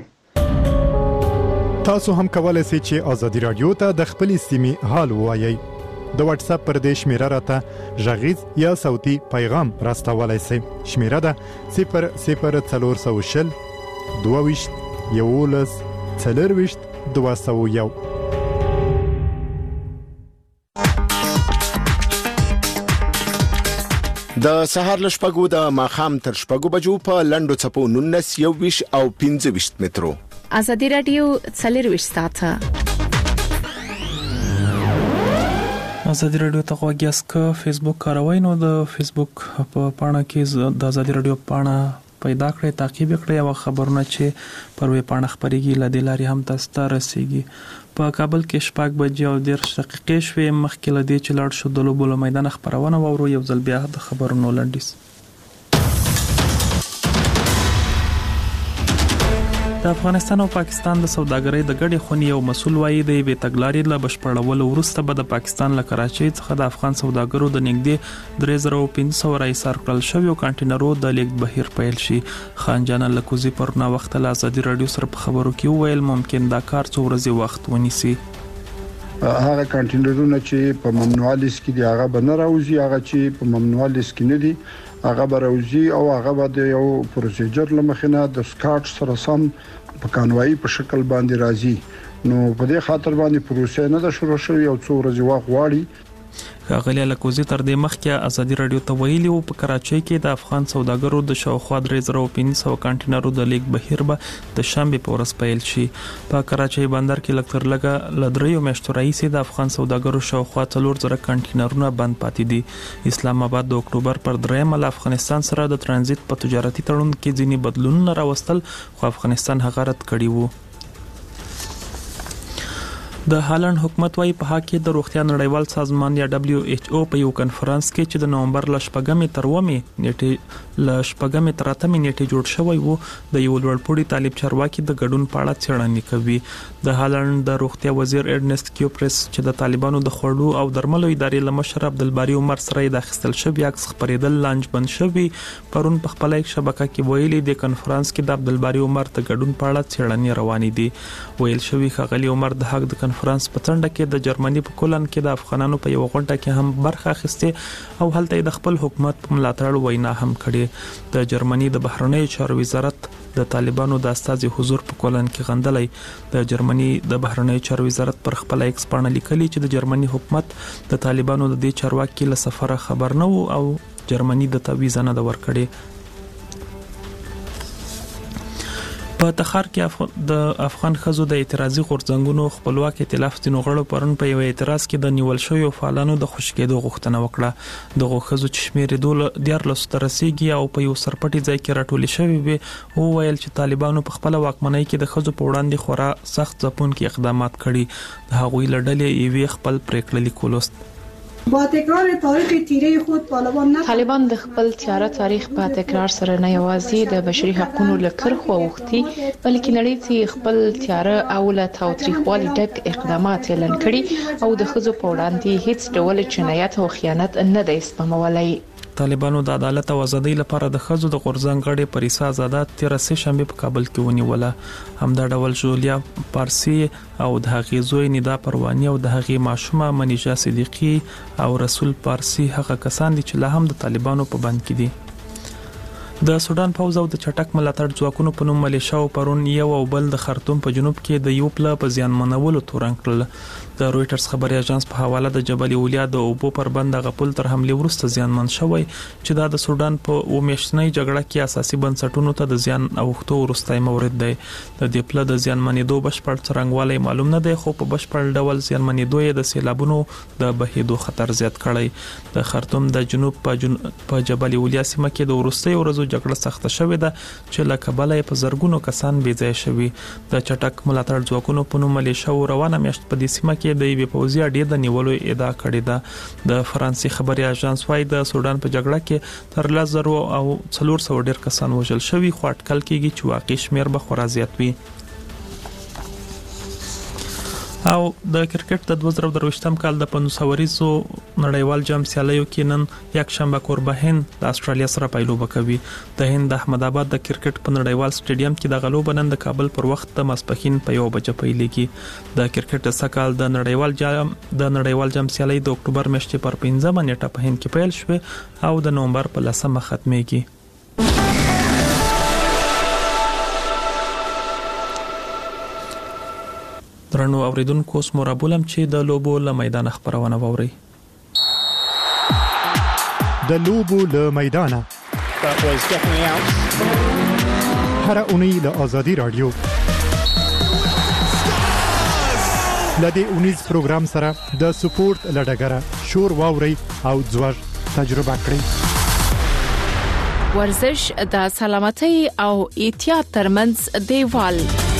تاسو هم کولای شئ چې ازادي رادیو ته د خپل سیمې حال ووایئ. د واتس اپ پر دې شمیره راته غږیز یا صوتي پیغام راستولای شئ. شمیره ده 00420 22 201. د سهار لشپګو د ماخام تر شپګو بجو په لندو چپو 19 21 او 25 مترو. ازادي رادیو 24 ساعته. ازادي رادیو ته غواګیاس ک فیسبوک کاروي نو د فیسبوک په پاڼه کې د ازادي رادیو پاڼه پیدا کړئ، تعقیب کړئ او خبرونه چې پر وې پاڼه خبريږي لدې لاري هم تاسو ته رسیږي. په کابل کې شپږ بجې او 10 دقیقې شوې مخکې لدې چې لاړ شو د لوبو میدان خبرونه وورو یو ځل بیا د خبرونو لنډیس. د افغانستان او پاکستان د سوداګرۍ د ګډې خونې یو مسول وایي د یوې تګلارې له بشپړولو وروسته به د پاکستان له کراچۍ څخه د افغان سوداګرو د نږدې 3500 ایثار کړل شویو کانټینرو د لیږد بهیر پیل شي. خان جان لکوزي پر نا وخت له ازادي رادیو سره په خبرو کې ویل ممکن دا کار څو ورځې وخت ونیسي. هغه کانټینرونه چې په ممنوع لیست کې دي هغه به نه راوځي، هغه چې په ممنوع لیست کې نه دي هغه به راوځي او هغه به د یو پروسیجر لمخینه د سکاټ سره سم په قانوني په شکل باندې راځي. نو په دې خاطر باندې پروسه نه ده شروع شوې او څو ورځې وخت غواړي. غالي لکوزي تر دې مخکې ازادي رادیو ته ویلي او په کراچۍ کې د افغان سوداګرو د شاوخوا 3500 کانټینرو د لیږد بهیر به د شنبه په ورځ پیل شي. په کراچۍ بندر کې لکتر لګا لدریو میاشتو راځي د افغان سوداګرو شاوخوا 4000 کانټینرونه بند پاتې دي. اسلام آباد د اکتوبر پر 3 له افغانستان سره د ترانزیت په تجارتي تړون کې ځینی بدلونونه راوستل خو افغانستان هغه رد کړی وو. د هالند حکومت وايي په حق کې د روغتیا نړیوال سازمان یا WHO په یو کانفرنس کې چې د نومبر ل 8 تر 9 نیټه ل 8 تر 8 نیټه جوړ شوی وو د یو لوړپوړي طالب چارواکي د ګډون پاړه څېړنې کوي. د هالند د روغتیا وزیر ایرنست کیوپرس چې د طالبانو د خوړو او درملو ادارې لمشر عبدالباری عمر سره د اخیستل شوی عکس خبرېدل لانج بند شوی. پرون په خپل شبکه کې ویلي د کانفرنس کې د عبدالباری عمر د ګډون پاړه څېړنې روانې دي. ویل شوی خغلی عمر د حق د کانفرنس په څنډه کې د جرمني په کولن کې د افغانانو په یو غونډه کې هم برخه اخیسته او هلته د خپل حکومت په ملاتړ وینا هم کړې. د جرمني د بهرنیو چارو وزارت د طالبانو د استازي حضور په کولن کې غندلې. د جرمني د بهرنیو چارو وزارت پر خپل ایکس باندې لیکلي چې د جرمني حکومت د طالبانو د دې چارواکي له سفر خبر نه وو او جرمني د تعویض نه د ورکړې. په تخار کې د افغان خزو د اعتراضي غورځنګونو خپلواک ائتلاف د نوغړو پرون په یو اعتراض کې د نیول شویو فعالانو د خوشکېدو غوښتنه وکړه. د غوښزو چې شمیر 12 تر رسیدي او په یو سرپټي ځای کې راټول شوی وي او ویل چې طالبانو په خپل واکمنۍ کې د خزو په وړاندې خورا سخت ځپونکي اقدامات کړي. د هغوی لړلې یوې خپل پریکړه لیکلوست. با تکرار تاریخ تیره خود طالبان د خپل تیاره تاریخ په تکرار سره نه یوازې د بشري حقوقو لکر خو وختي بلکې نړۍ ته خپل تیاره او له تاوتریخوالي ډک اقدامات اعلان کړي او د خزو په وړاندې هیڅ ډول جنایت او خیانت نه دی سپمولای. طالبانو د عدالت او ازادۍ لپاره د خزو د غورځنګ غړي پریسا آزادات 13 شنبه په کابل کې ونیوله. همدا ډول جولیا پارسی او د هغې زوی ندا پروانی او د هغې ماشومه منیجا صدیقی او رسول پارسی هغه کسان دي چې لا هم د طالبانو په بند کې دي. د سودان پوز او د چټک ملاتړ ځواکونو په نوم ملیشیاو پرون یو او بل د خرطوم په جنوب کې د یو پله په زیان منولو تورن کړل. د رويټرز خبري اژانس په حواله د جبل اولیا د اوبو پر بند غپل تر حمله ورسته زیانمن شوی چې دا د سودان په ومیشتنۍ جګړه کې اساسي بنسټونو ته د زیان اوختو ورستای مورد دی. د دې پله د زیانمنېدو بشپړ څرنګوالی معلوم نه دی خو په بشپړ ډول زیانمنېدو یې د سیلابونو د بهیدو خطر زیات کړی. د خرطوم د جنوب په جبل اولیا سیمه کې د ورستۍ ورځو جګړه سخته شوې ده چې له کبله په زرګونو کسان بې ځای شوي. د چټک ملاتړ ځواکونو په نوم ملیشیاو روانه میاشت په دې سیمه کې د یوې پوځي اډې د نیولو ادعا کړې ده. د فرانسې خبري اژانس وايي د سودان په جګړه کې تر 1000 او 400 ډیر کسان وژل شوي خو اټکل کېږي چې واقعي شمیر به خورا زیات وي. او د کرکټ د 2023م کال د 500 ورځو نړیوال جام سیالیو کې نن یک شنبه کوربه هند د استرالیا سره پیلوبه کوي. د هند د احمد آباد د کرکټ په نړیوال سټیډیم کې د غلو بنن د کابل پر وخت د ماسپښین په 1 بجې پیلېږي. د کرکټ د سکال د نړیوال جام سیالي د اکتوبر میاشتې پر 15 نیټه په هند کې پیل شوه او د نومبر په 10 ختمېږي. درنو اوریدونکو اوس مرابولم چې د لوبو له میدان خبرونه ووري. د لوبو له میدان هر اونۍ له آزادي رادیو لدې اونیز پروګرام سره د سپورت لډګره شور واوري او ځوږ تجربه کړئ. ورزش د سلامتۍ او احتیاط ترمنځ دیوال.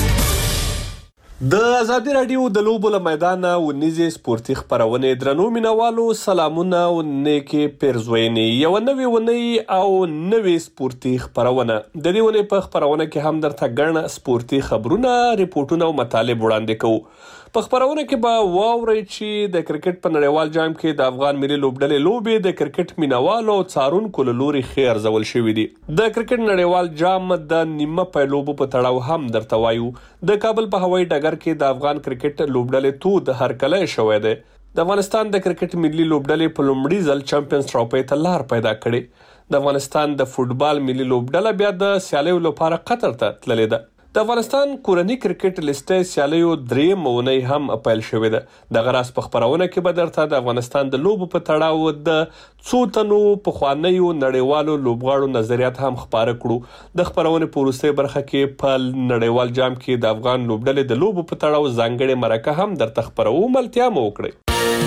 د آزادي رادیو د لوبو له میدان ونیزي سپورتي خبرونه درنو مینوالو سلامونه او نیکی پیرزوینې یو نوې ونې او نوې سپورتي خبرونه د دې ونې په خبرونه کې هم درته ګڼ سپورتي خبرونه ریپورتونه او مطالب وړاندې کوو. په خبرونه کې به واورئ چې د کرکټ په نړیوال جام کې د افغان ملي لوبډلې لوبې د کرکټ مینوالو او څارونکو له لوري ښه ارزول شوې دي. د کرکټ نړیوال جام د نیمه پیلوبو په تړاو هم درته وایو. د کابل په هوایي ډګر کې د افغان کرکټ لوبډلې تود هرکلی شوی دی. د افغانستان د کرکټ ملي لوبډلې په لومړي ځل چمپیونز ټرافي ته لار پیدا کړې. د افغانستان د فوټبال ملي لوبډله بیا د سیالیو لپاره قطر ته تللې ده. د افغانستان کورنۍ کرکټ لیستې سیالیو درېیم اونۍ هم پیل شوې ده. د غراس په خبرونه کې به درته د افغانستان د لوبو په تړاو د څو تنو پخوانیو نړیوالو لوبغاړو نظریات هم خبره کړو. د خبرونه په وروستۍ برخه کې په نړیوال جام کې د افغان لوبډلې د لوبو په تړاو ځانګړې مرکه هم درته خبرو ملتیا مو وکړي.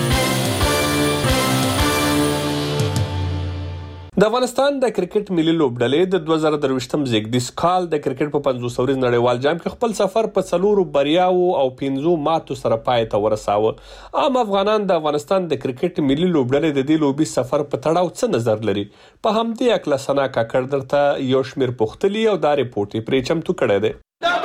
د افغانستان د کرکټ ملي لوبډلې د 2023م زیږدیز کال د کرکټ په 500 ورځ نړیوال جام کې خپل سفر په 4 بریاو او 5 ماتو سره پای ته ورساوه. عام افغانان د افغانستان د کرکټ ملي لوبډلې د دې لوبي سفر په تړاو څه نظر لري؟ په همدې اکله سنا کاکړ درته یو شمیر پوښتلي او دا ریپورت یې پرې چمتو کړی دی.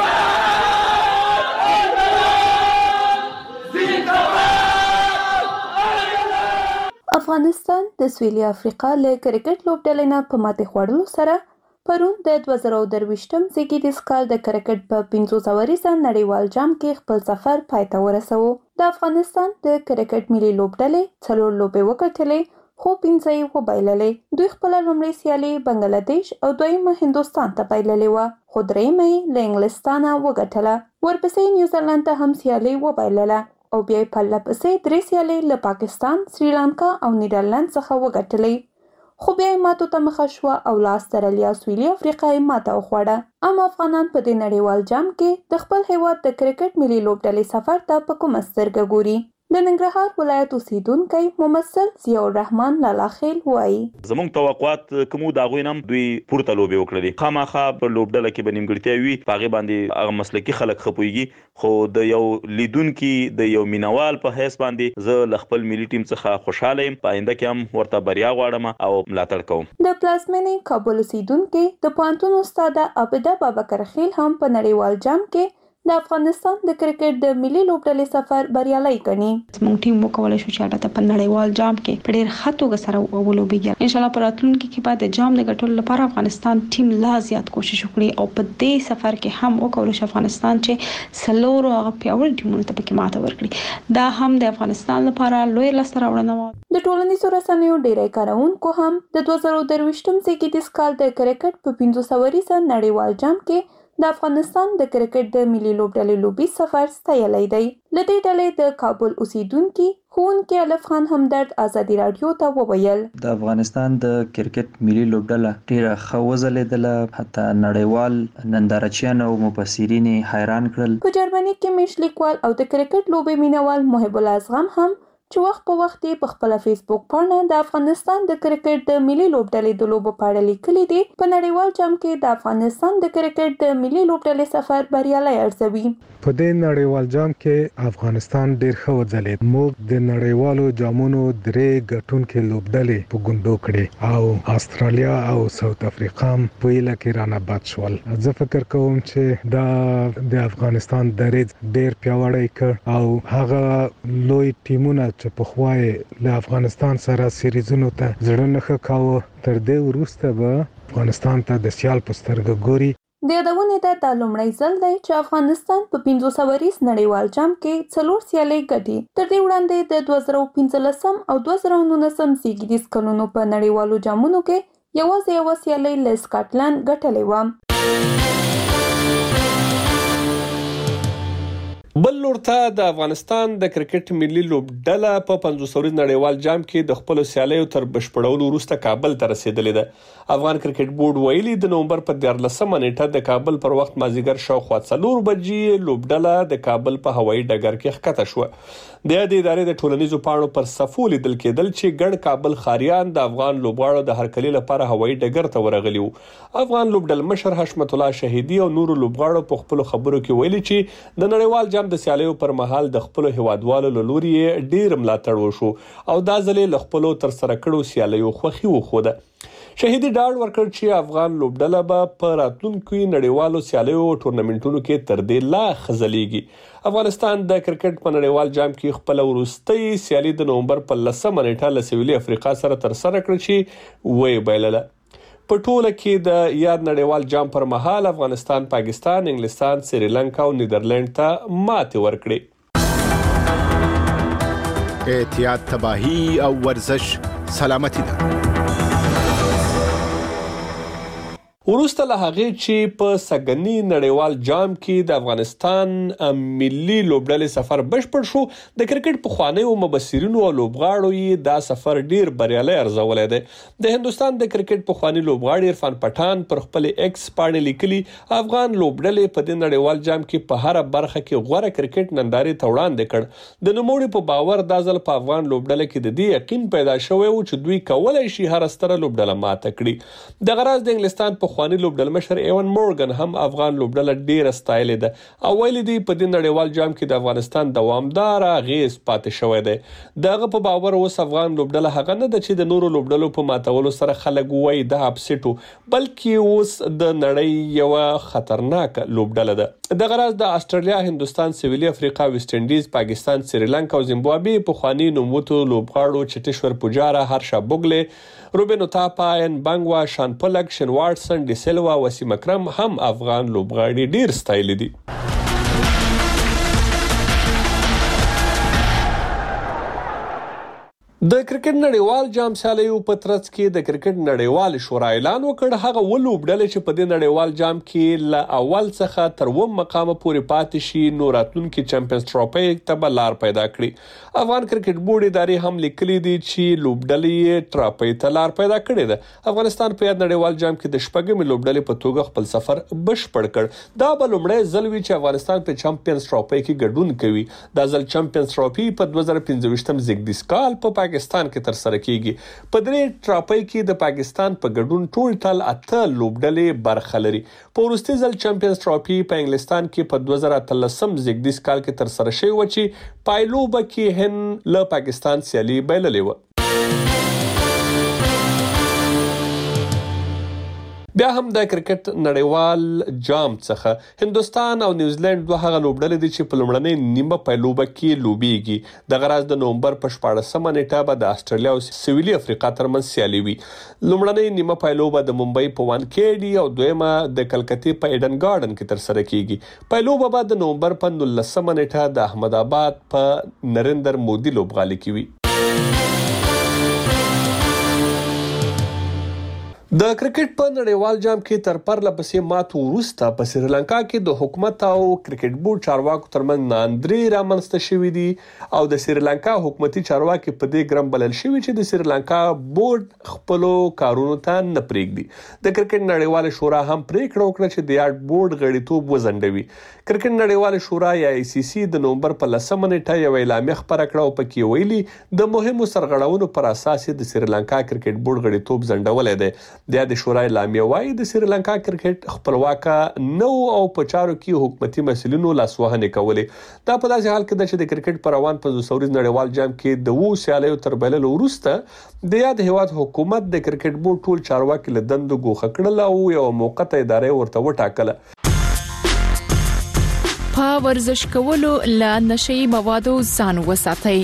افغانستان د سویلي افریقا له کرکټ لوبډلې نه په ماتې خوړلو سره پرون د 2023م زیږدیز کال د کرکټ په 500 ورځ نړیوال جام کې خپل سفر پای ته ورساوه. د افغانستان د کرکټ ملي لوبډلې 4 لوبې وکړلې خو 5 یې وبایللې. دوی خپل لومړی سیالي بنگلاديش او دویمه هندوستان ته بایللې و خو درېیمه یې له انګلستانه وګټله. ورپسې نیوزیلند ته هم سیالي وبایلله او بیا په لپسې 3 سیالۍ له پاکستان، سریلانکا او نیدرلند څخه وګټلې. خو بیا ماتو ته مخه شوه او له استرالیا سویلي افریقا یې ماته وخوړه. عام افغانان په دې نړیوال جام کې د خپل هیواد د کرکټ ملي لوبډلې سفر ته په کومه سترګه ګوري؟ د ننګرهار ولایت اوسیدونکی ممثل ضیاء الرحمن لالاخیل وایي زموږ توقعات کومو دا غوینم دوی پورته لوبي وکړي. خامخا په لوبډله کې به نیمګړتیا وي، پاغه باندې هغه مسلکي خلک خپويږي. خو د یو لیدونکو د یو مینوال په حیث باندې زه ل خپل ملي ټیم څخه خوشاله یم. پاینده کې هم ورته بریا غواړم او ملاتړ کوم. د پلازمینې کابل اوسیدونکو د پوهنتون استاد عبده بابکر خیل هم په نړیوال جام کې د افغانستان د کرکټ د ملي لوبډلې سفر بریالي کړي. زموږ ټیم وکولای شو چې هغه په نړیوال جام کې په ډېر ښه توګه سره ولوبېږي. ان شاء الله په راتلونکي کې به د جام د ګټلو لپاره افغانستان ټیم لا زیات کوشش وکړي او په دې سفر کې هم وکولای شي افغانستان چې سلورو هغه پیاوړي ټیمونو ته پکې ماته ورکړي. دا هم د افغانستان لپاره لوی لاسته راوړنه و. د ټولنیزو رسنیو ډیری کارونکو هم د 2023م زیږدیز کال د کرکټ په 500 ورځ نړیوال جام کې د افغانستان د کرکټ د ملي لوبډلې لوبي سفر ستایلی دی. له دې ډلې د کابل اوسیدونکي ښوونکي الف خان همدرد آزادي رادیو ته وویل د افغانستان د کرکټ ملي لوبډله ډیره ښه وځلېدله، حتی نړیوال نندارچیان او مبصرین حیران کړل. په جرمني کې مش لیکوال او د کرکټ لوبې مینوال محب الله ازغم هم چې وخت په وخت په خپل فیسبوک پاڼه د افغانستان د کرکټ د ملي لوبډلې د لوبو په اړه لیکلي دي. په نړیوال جام کې د افغانستان د کرکټ د ملي لوبډلې سفر بریالي ارزوي. په دې نړیوال جام کې افغانستان ډیر ښه وځلید. موږ د نړیوالو جامونو درې ګټونکو لوبډلې په ګوندو کړې او استرالیا او ساوث افریقا په یله کې رانه باد شول. زه فکر کوم چې دا د افغانستان دریځ ډیر پیاوړی کړ او هغه لوی ټیمونه چې په خوای له افغانستان سره سیریزونو ته زړه نه ښکاوه تر دې وروسته به افغانستان ته د سیال په سترګه ګوري. د یادونې ده دا لومړی ځل دی چې افغانستان په 500 ورځ نړیوال جام کې 4 سیالۍ ګټي. تر دې وړاندې د 2015 او 2019 زیږدیز کلونو په نړیوالو جامونو کې یوازې یو سیالۍ له سکاټلند ګټلې و. بل لورته د افغانستان د کرکټ ملي لوبډله په 50 ورځ نړیوال جام کې د خپل سیالیو تر بشپړولو وروسته کابل ته رسیدلې ده. افغان کرکټ بورډ ویلي د نومبر په 14 نیټه د کابل پر وخت مازیګر شاوخوا 4 بجې لوبډله د کابل په هوایي ډګر کې ښکته شوه. د ادارې د ټولنیزو پاڼو پر صفو لیدل کېدل چې ګڼ کابل خاریان د افغان لوبغاړو د هرکلي لپاره هوایي ډګر ته ورغلي وو. افغان لوبډل مشر حشمت الله شهیدي او نورو لوبغاړو په خپل خبرو کې ویلي چې د نړیوال جام د سیالیو پر مهال د خپل هیوادوالو له لوري ډیر ملاتړ وشو او دا ځلې له خپل تر سره کړو سیالیو خوښي وخوده. شهیدي ډاډ ورکړ چې افغان لوبډله به په راتلونکو نړیوالو سیالیو او ټورنمنټونو کې تر دې لا خزلېږي. افغانستان د کرکټ په نړیوال جام کې خپل وروستۍ سیالي د نومبر په 10 نیټه له سویلي افریقا سره تر سره کړ چې وې بایلله. په ټوله کې د یاد نړیوال جام پر مهال افغانستان، پاکستان، انګلستان، سریلانکا او نیدرلند ته ماتې ورکړې. احتیاط، تباهي او ورزش سلامتی ده. وروسته له هغې چې په سږني نړیوال جام کې د افغانستان ملي لوبډلې سفر بشپړ شو، د کرکټ پخوانیو مبصرینو او لوبغاړو یې دا سفر ډیر بریالی ارزولی دی. د هندوستان د کرکټ پخوانی لوبغاړي عرفان پټان پر خپل ایکس پاڼې لیکلي افغان لوبډلې په دې نړیوال جام کې په هره برخه کې غوره کرکټ نندارې ته وړاندې کړ. د نوموړي په باور دا ځل په افغان لوبډله کې د دې یقین پیدا شوی و چې دوی کولی شي هره ستره لوبډله ماته کړي. دغه راز د انګلستان پخوانی لوبډل مشر ایون مورګن هم افغان لوبډله ډیره ستایلې ده او ویلي دی په دې نړیوال جام کې د افغانستان دوامدار اغیز پاتې شوی دی. دغه په باور اوس افغان لوبډله هغه نه ده چې د نورو لوبډلو په ماتولو سره خلک وایي د اپسیټو، بلکې اوس د نړۍ یو خطرناک لوبډله ده. دغه راز د استرالیا، هندوستان، سویلي افریقا، ویسټ انډیز، پاکستان، سریلانکا او زیمبابوې پخوانی نوموتو لوبغاړو چټیشور پوجارا، هرشا بوګلې، روبن اوتاپا، ان بانګوا، شان پلک، شن واټسن، ډي سیلوا، وسیم اکرم هم افغان لوبغاړي ډیر ستایلي دي. د کرکټ نړیوال جام سیالیو په ترڅ کې د کرکټ نړیوال شورا اعلان وکړ هغه ولوبډلې چې په دې نړیوال جام کې له اول څخه تر 9 مقامه پورې پاتې شي نو راتلونکي چمپیونز ټرافي ته لار پیدا کړي. افغان کرکټ بورډ ادارې هم لیکلي دي چې لوبډلې ټرافي ته لار پیدا کړې ده. افغانستان په یاد نړیوال جام کې د شپږمې لوبډلې په توګه خپل سفر بشپړ کړ. دا به لومړی ځل وي چې افغانستان په چمپیونز ټرافي کې ګډون کوي. دا ځل چمپیونز ټرافي په 2015 زیږدیز کال په پاکستان کې تر سره کیږي. په درې ټراپۍ کې د پاکستان په ګډون ټول 8 لوبډلې برخه لري. په وروستي ځل چمپیونز ټرافي په انګلستان کې په 2013 زیږدیز کال کې تر سره شوی و چې پایلوبه کې هند له پاکستان سیالي بایللې و. بیا هم د کرکټ نړیوال جام څخه هندوستان او نیوزیلند دوه هغه لوبډلې دي چې په لومړنۍ نیمه پایلوبه کې لوبېږي. دغه راز د نومبر په 14 نیټه به د استرالیا او سویلي افریقا ترمنځ سیالي وي. لومړنۍ نیمه پایلوبه د ممبئی په وانکېډي او دویمه د کلکتې په ایډن ګارډن کې تر سره کیږي. پایلوبه به د نومبر په 19 نیټه د احمد آباد په نریندر مودي لوبغالي کې وي. د کرکټ په نړیوال جام کې تر پرله پسې ماتو وروسته په سریلانکا کې د حکومت او کرکټ بورډ چارواکو ترمنځ ناندري رامنځته شوې دي او د سریلانکا حکومتي چارواکي په دې ګرم بلل شوي چې د سریلانکا بورډ خپل کارونو ته نه پرېږدي. د کرکټ نړیوال شورا هم پریکړه وکړه چې د یاد بورډ غړیتوب وځنډوي. کرکټ نړیوال شورا یا ای سی سی د نومبر په 10 نیټه یو اعلامیه خپره کړه او پکې ویلي د مهمو سرغړونو پر اساس د سریلانکا کرکټ بورډ غړیتوب ځنډولای دی. د شورا اعلامیه وايي د سریلانکا کرکټ خپلواکه نو او په چارو کې حکومتي مسؤلینو لاسوهنې کولې. دا په داسې حال کې ده چې د کرکټ په روان 50 ورځ نړیوال جام کې د 2 سیالیو تر بایللو وروسته د یاد هیواد حکومت د کرکټ بورډ ټول چارواکي له دندو ګوښه کړل او یو موقته اداره ورته وټاکله. په ورزش کولو له نشي موادو ځان وساتئ.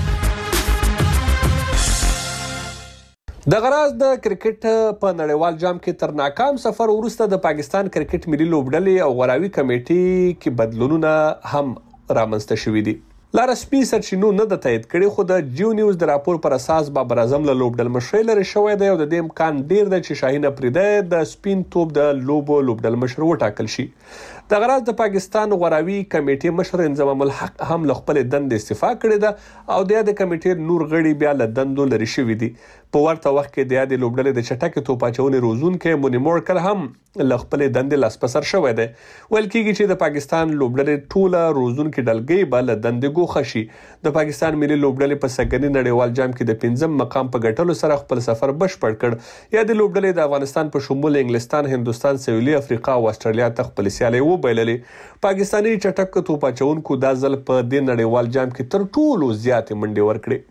د غراز د کرکټ په نړیوال جام کې تر ناکام سفر وروسته د پاکستان کرکټ ملي لوبډلې او غراوي کمیټې کې بدلونونه هم رامنځته شوي دي. لا رسمي سرچینو نه د تایید کړي خو د جیو نیوز د راپور پر اساس بابر اعظم له لوبډل مشر لري شوی دی او د دې امکان ډیر دی چې شاهین افریدی د سپین توپ د لوبډل مشر وټاکل شي. د غراز د پاکستان غوراوي کمیټې مشر انضمام الحق هم له خپل دند استعفا کړې ده او د کمیټې نور غړي بیا له دندو لري شوي دي. په ورته وخت کې د یادې لوبډلې د چټکې توپ اچونې روزونکی مونی مورکر هم له خپل دند لاس په سر شوی دی. ویل کېږي چې د پاکستان لوبډلې ټوله روزونکي ډلګۍ به له دندې ګوښه شي. د پاکستان ملي لوبډلې په سږني نړیوال جام کې د 5م مقام په ګټلو سره خپل سفر بشپړ کړ. یادې لوبډلې د افغانستان په شمول انګلستان، هندوستان، سویلي افریقا او استرالیا ته خپل سیالۍ وبایللې. پاکستاني چټک توپ اچونکو دا ځل په دې نړیوال جام کې تر ټولو زیاتې منډې ورکړې.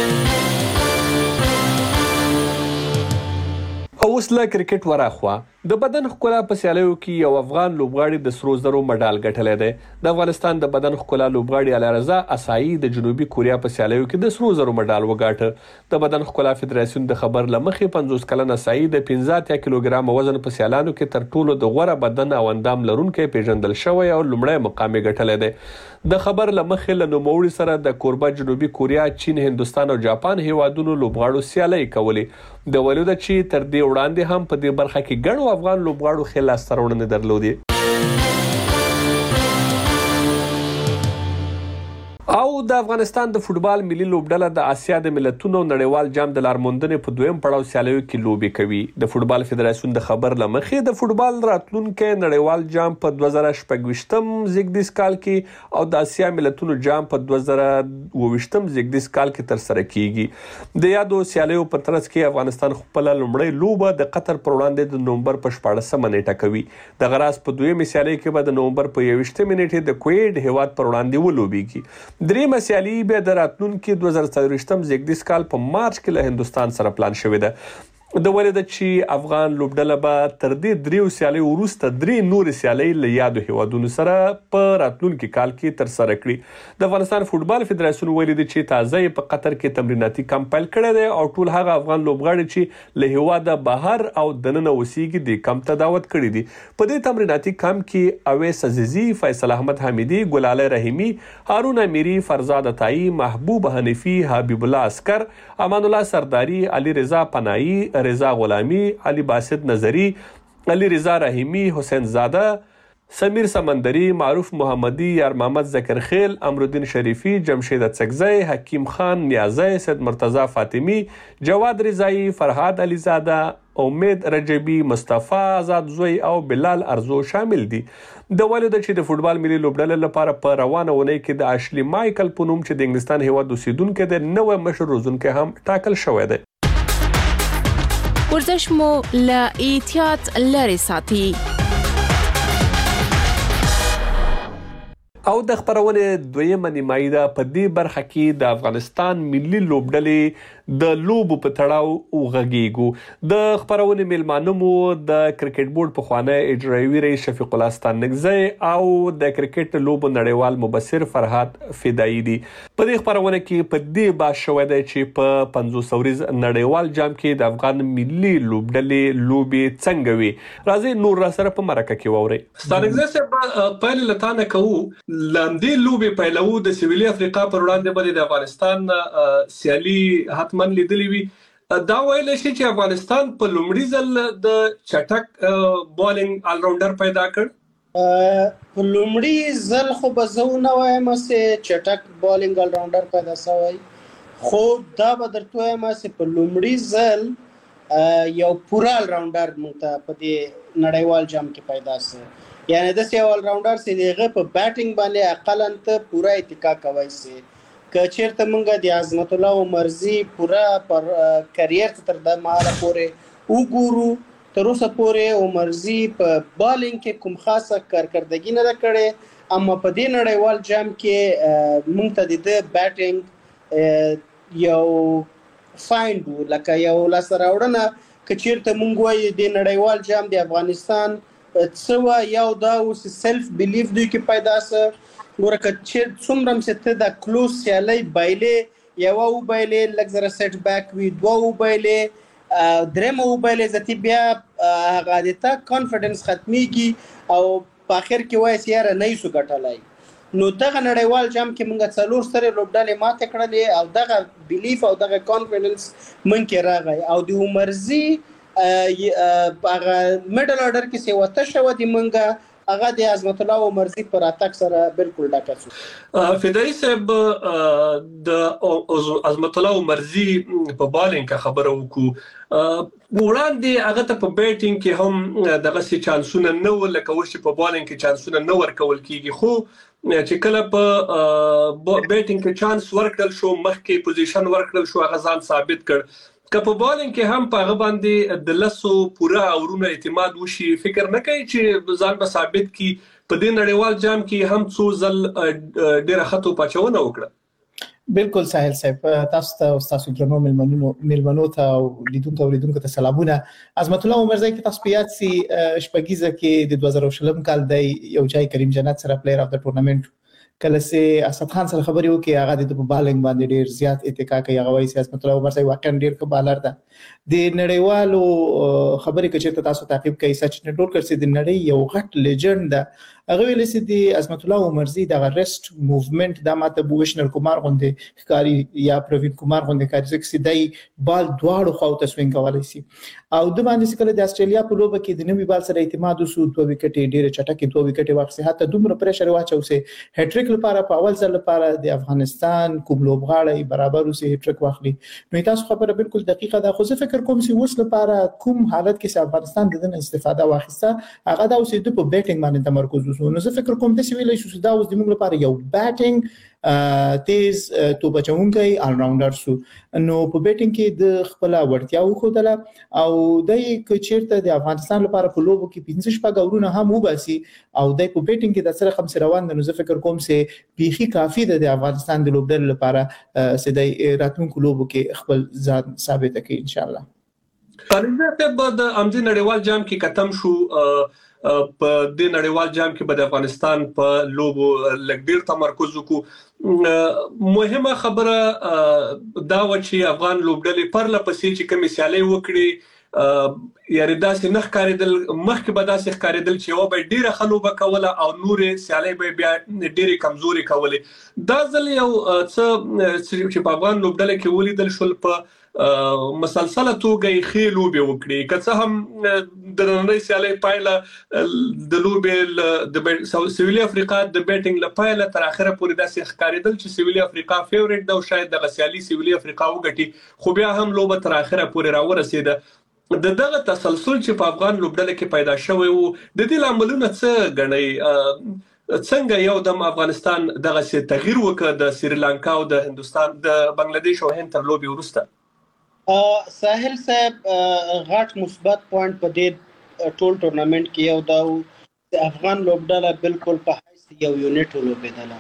اوس له کرکټ وراخوا د بدن ښکلا په سیالیو کې یو افغان لوبغاړي د سرو زرو مډال ګټلی دی. د افغانستان د بدن ښکلا لوبغاړي علارضا اسایي د جنوبي کوریا په سیالیو کې د سرو زرو مډال وګاټه. د بدن ښکلا فدراسیون د خبر له مخې 50 کلن اسایي د 15 کیلوګرام وزن په سیالانو کې تر ټولو د غوره بدن او اندام لرونکی پیژندل شوی او لومړی مقام یې ګټلی دی. د خبر له مخې له نوموړي سره د کوربه جنوبي کوریا، چین، هندوستان او جاپان هیوادونو لوبغاړو سیالۍ کولې. د ویلو ده چې تر دې وړاندې هم په دې برخه کې ګڼو افغان لوبغاړو ښې لاسته راوړنې درلودې. او د افغانستان د فوټبال ملي لوبډله د آسیا د ملتونو نړیوال جام د لارموندنې په دویم پړاو سیالیو کې لوبې کوي. د فوټبال فدراسیون د خبر له مخې د فوټبال راتلونکی نړیوال جام په 2026م زیږدیز کال کې او د آسیا ملتونو جام په 2022م زیږدیز کال کې ترسره کیږي. د یادو سیالیو په ترڅ کې افغانستان خپل لومړی لوبه د قطر پر وړاندې د نومبر په 14مه نیټه کوي. د غراس په دویمه سیالۍ کې به د نومبر په 21مه نیټه د کویت هیواد پر وړاندې ولوبېږي. دریمه سیالي به د راتلونکي 2024م زیږدیز کال په مارچ کې له هندوستان سره پلان شوې ده. د ولې ده چې افغان لوبډله به تر دې دریو سیالیو وروسته درې نورې سیالۍ له یادو هیوادونو سره په راتلونکي کال کې ترسره کړي. د افغانستان فوټبال فدراسیون ویلي دی چې تازه یې په قطر کې تمریناتي کمپ پیل کړی دی او ټول هغه افغان لوبغاړي چې له هیواده بهر او دننه اوسېږي د کمپ ته دعوت کړي دي. په دې تمریناتي کمپ کې اویس عزیزي، فیصل احمد حمیدي، ګلاله رحیمي، هارون امیری، فرزاد عطایی، محبوب حنفي، حبیب الله عسکر، امان الله سرداری، علي رضا پناهی، رضا غلامی، علي باسط نظری، علي رضا رحیمی، حسین زاده، سمیر سمندری، معروف محمدی، یار محمد ذکرخیل، امرالدین شریفی، جمشید اڅکزی، حکیم خان نیازی، سید مرتضی فاطمی، جواد رضایی، فرهاد علیزاده، امید رجبی، مصطفی آزاد زوی او بلال ارزو شامل دي. د ولید چې د فوټبال ملي لوبډله لپاره په روانه ونې کې د اشلی مایکل په نوم چې د انګلستان هیواد اوسیدونکو د نوې مشر روزونکو هم ټاکل شوی دی. ورزش مو له احتیاط لري ساتي. او د خبرونه دویمه نیمایي ده. په دې برخه کې د افغانستان ملي لوبډلې د لوبو په تړاو وغږیږو. د خبرونه میلمانه مو د کرکټ بورډ پخوانی اجرایوي رئیس شفیق الله ستانکزی او د کرکټ لوبو نړیوال مبصر فرهاد فدایی دي. په دې خبرونه کې په دې باور شوی دی چې په 500 ورځ نړیوال جام کې د افغان ملي لوبډلې لوبي څنګه وي. راځي نور را سره په مرکه کې ووري. ستانکزی صاحب پایل لتانه کوو لاندې لوبي پیلو د سویلي افریقا پر وړاندې باندې د افغانستان سیالي حتمن لیدلې وي. دا ویل شي چې افغانستان په لومړي ځل د چټک بالینګ آل راونډر پیدا کړ. په لومړي ځل خو به زه نه وایم چې چټک بالینګ آل راونډر پیدا شوی، خو دا به درته وایم چې په لومړي ځل یو پوره آل راونډر موږ ته په دې نړیوال جام کې پیدا شو. یعنی د سی آل راونډر سي دغه په بیټینګ باندې اقل انت پوره اتکا کوي سي که چیرته مونږه د عظمت الله عمرزي پوره پر کریئر تر د مهاله پورې وګورو، تر اوسه پورې عمرزي په بالینګ کې کوم خاصه کارکردګي نه کړې، اما په دې نړیوال جام کې مونږ ته د بیټینګ یو فایند لکه یو لاسته راوړنه که چیرته مونږ وایو د نړیوال جام د افغانستان څه یو دا اوس سیلف بیلیف دوی کې پیدا سه. ګوره که چې څومره چې ته د کلوز سیالۍ بایلې یوه وبایلې لږ زره سیټ بیک وي، دوه وبایلې، درېیمه وبایلې ذاتي بیا هغه د تا کانفیډنس ختمیږي او په اخر کې وایي چې یاره نه یې شو ګټلی. نو دغه نړیوال جام کې موږ 4 سترې لوبډلې ماتې کړلې او دغه بیلیف او دغه کانفیډنس موږ کې راغی او د عمرزي هغه میډل اورډر کې څه وته شو د منګه هغه د عظمت الله عمرزي پر اتاک سره بالکل ډاکاسو فدایي صاحب د عظمت الله عمرزي په بالینګ خبره وکړو وړاندې هغه ته په بیټینګ کې هم دغه سي چانسونه نه ولکه چې په بالینګ کې چانسونه نه ورکول کیږي خو چې کله په بیټینګ کې چانس ورکړل شو مخکې پوزیشن ورکړل شو هغه ځان ثابت کړ که په بالینګ کې هم په هغه باندې د لسو پوره اورونو اعتماد وشي فکر نه کوي چې ځان به ثابت کی په دې نړیوال جام کې هم څو ځل ډېر خطو پچونه وکړه بالکل ساحل صاحب تاسو ته تاسو درنو ملمنو ته او لیدونکو ته سلامونه عظمت الله عمرزي کې تاسو پیات سي شپږیزه کې د 2020 کال د یو ځای کریم جنت سره پلیئر اف د ټورنمنت کله سي اسد خان سره خبري وکي هغه د بالینګ باندې ډیر زیات اتکا کوي هغه وایي عظمت الله عمرزي واقعا ډیر ښه بالر ده د نړیوالو خبري کې چې تاسو تعقیب کوي سچ نه ټول کړئ د نړۍ یو غټ لیجند ده هغه ویل سي د عظمت الله عمرزي د ریسټ موومېنټ د ماته بوشنر کومار غوندې ښکاری یا پروین کومار غوندې کاری چې دای بال دواړو خو ته سوینګ کولای سي او د باندې کله د استرالیا په لوبه کې د نوې بال سره اعتماد وسو 2 وکټې ډیره چټکه 2 وکټې واخسي حتی دومره پریشر واچو سي هټریک لپاره په اول ځل لپاره د افغانستان کوم لوبغاړی برابر وسي هټریک واخلي نو تاسو خبره بالکل دقیقه ده خو زه فکر کوم چې وس لپاره کوم حالت کې افغانستان د دې استفاده واخیسته هغه دا اوسې د په بیټینګ باندې تمرکز وسو نو زه فکر کوم د سویلې شو دا اوس د موږ لپاره یو بیټینګ تیز تو بچونکي آل راوندر سو نو په بیټینګ کې د خپل وړتیاو خوده او دای ک چیرته د افغانستان لپاره په لوبو کې 15 شپږورونه هم وباسي او دای په بیټینګ کې د سره خمس روان نو زه فکر کوم چې بيخي کافي ده د افغانستان د لوبډل لپاره سدای راتلونکو لوبو کې خپل ځان ثابت کړي ان شاء الله پرنده بعد امدی نړیوال جام کې ختم شو په د نړیوال جام کې به د افغانستان په لوبو لګډیر تمرکز وکړو مهمه خبره دا و چې افغان لوبډلې پر لپسې چې کوم سیالي وکړي یاري داسې نخ کاریدل مخکې به داسې ښکاریدل چې یو به ډیره خلوبه کوله او نورې سیالي به بیا ډیره کمزوري کولې دا ځل یو څه چې په افغان لوبډلې کې ولیدل شول په مسلسله توګه خې لوبي وکړي که څه هم د نړۍ سیالي پایله د لوبي د سویلي افریقا د بیټینګ لپاره تر اخره پورې داسې ښکاریدل چې سویلي افریقا فیورټ ده او شاید د سیالي سویلي افریقا وګټي خو بیا هم لوبه تر اخره پورې راورسېده دغه تسلسل چې په افغان لوبډله کې پیدا شوی وو د دې لاملونه څه غنئ څنګه یو د افغانستان دغه څه تغییر وکړ د سریلانکا او د هندستان د بنگلاديش او هند تر لوبي وروسته ساحل صاحب غټ مثبت پوینټ په دې ټول ټورنمنت کې یو دا د افغان لوبډله بالکل په حیث یو یونټ ولوبېدله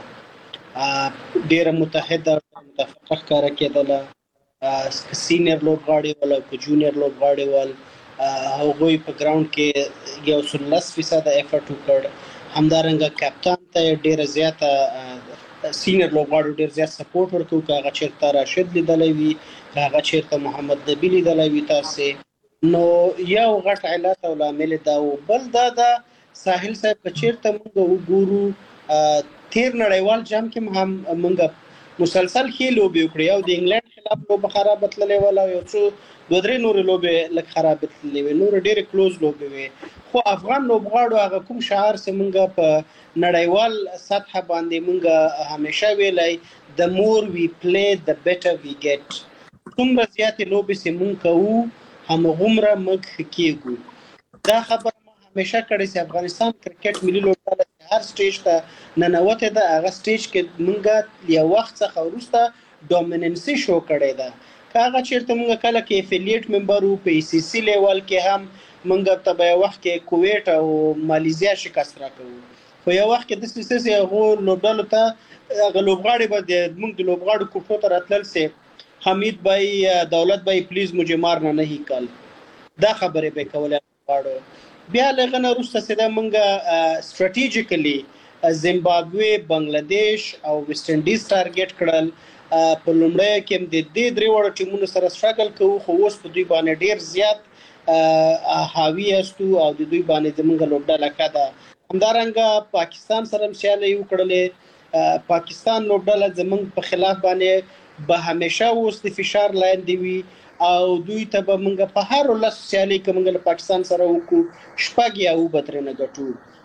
ډېره متحده متفقه ښکاره کېدله سینیر لوبغاړي ول او جونیئر لوبغاړي ول هغوی په ګراوند کې یو 13% افورت وکړ همدارنګه کپتان ته ډېره زیاته سینیر لوبغاړو ډېر زیات سپورټ ورکوي که هغه چېرته راشد لیدلی وي که هغه چېرته محمد نبي لیدلی وي تاسې نو یو غټ علت او لامل دا و بل دا د ساحل صاحب که چېرته موږ وګورو تیر نړیوال جام کې هم موږ مسلسل ښې لوبې وکړې او د انګلند خلاف لوبه خرابه تللې وله یو څو دوه درې نورې لوبې لږ خرابې تللې وې نورې ډېرې کلوز لوبې وې خو افغان لوبغاړو هغه کوم شعار چې موږ په نړیوال سطح باندې موږ همیشه ویلی the more we play the better we get څومره زیاتې لوبې چې موږ کوو همغومره موږ ښه کېږو دا خبره ما همیشه کړې چې افغانستان کرکټ ملي لوبډله هر سټیج ته ننوتې ده هغه سټیج کې موږ یو وخت څخه وروسته ډومیننسي شو کړې ده که هغه چېرته موږ کله کې افیلیټ ممبر وو په ACC لیول کې هم موږ ته به یو وخت کې کویټ او مالیزیا شکست راکوو خو یو وخت کې داسې څه چې هغو لوبډلو ته هغه لوبغاړي به موږ د لوبغاړو کوټو ته راتلل سي حمید بھائی دولت بھائی پلیز مجھے مارنا نہیں کل دا خبرې به کولای غواړو بیا لږ نه وروسته چې دا موږ سټریټیجیکلی زیمبابوې بنگلاديش او ویسټ انډیز ټارګټ کړل په لومړی کې د دې درې وړو ټیمونو سره سټراګل کوو خو اوس په دوی باندې ډیر زیات حاوی استو او د دوی باندې زموږ لوبډله ښه ده همدارنګه پاکستان سره هم سیالي وکړلې پاکستان لوبډله زموږ په خلاف باندې به همیشه اوس د فشار لاندې وي او دوی ته به موږ په هر ولس سیالي کې موږ له پاکستان سره وکړو شپږ یا اووه به ترېنه ګټو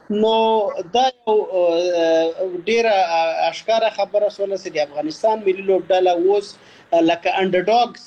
نو دا یو ډیره اشکاره خبره سول چې د افغانستان ملي لوبډله اوس لکه انډرډاګز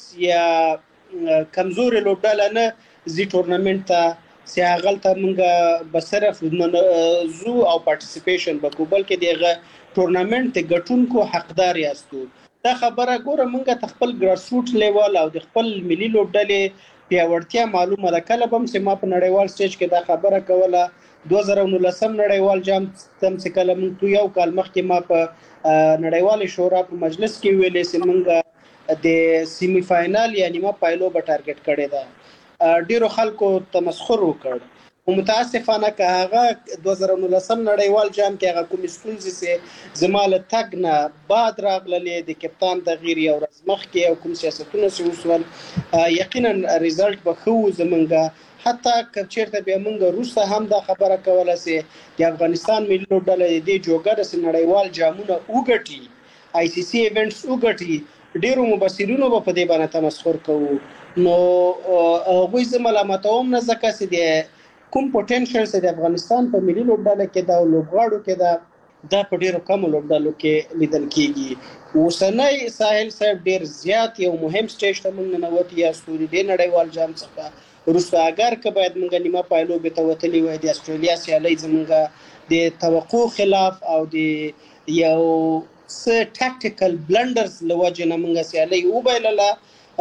یا کمزوري لوبډله نه زی ټورنمنت ته سیاغلته مونږه بصرف زو او پارټیسیپیشن بکوبل کې دغه ټورنمنت ته ګټونکو حقدار یاستو. دا خبره ګوره مونږه خپل ګراسروټ لیول او د خپل ملي لوبډلې پیاوړتیا معلومه ده. کله به هم ما په نړیوال سټیج کې دا خبره کوله 2019 نړیوال جام تم چې کله موږ یو کال مخکې ما په نړیوال شورا په مجلس کې ویلې چې موږ د سیمی فائنل یعنی ما پایلو به ټارګټ کړی دا. ډیرو خلکو تمسخر وکړ او متاسفانه که هغه 2019 نړیوال جام کې هغه کوم ستونزې چې زماله تګ نه بعد راغللې د کپتان د غیر یو ورځ مخکې او کوم سیاستونه چې وسول یقینا ریزلټ به خو زمونږه حتی کچیرته به موږ روسه هم دا خبره کوله چې د افغانستان ملي لوبډله د جوګر سره نړیوال جامونه وګټي آی سی سی ایونټس وګټي ډیرو مبصرینو په دې باندې تمسخر کوو. نو هغوی زه ملامتوم نه ځکه چې د کوم پوتنشل چې د افغانستان په ملي لوبډله کې دا لوبغاړو کې دا په ډیرو کم لوبډلو کې لیدل کیږي. اوسنۍ ساحل صاحب ډیر زیات یو مهم سټیج ته موږ ننوتي یاستو د نړیوال جام څخه وروسته اگر که باید موږ نیمه پایلوبې ته وتلي وای د استرالیا سیالۍ زموږ د توقع خلاف او د یو څه ټاکټیکل بلندرز لوجه نه موږ سیالۍ وبایلله.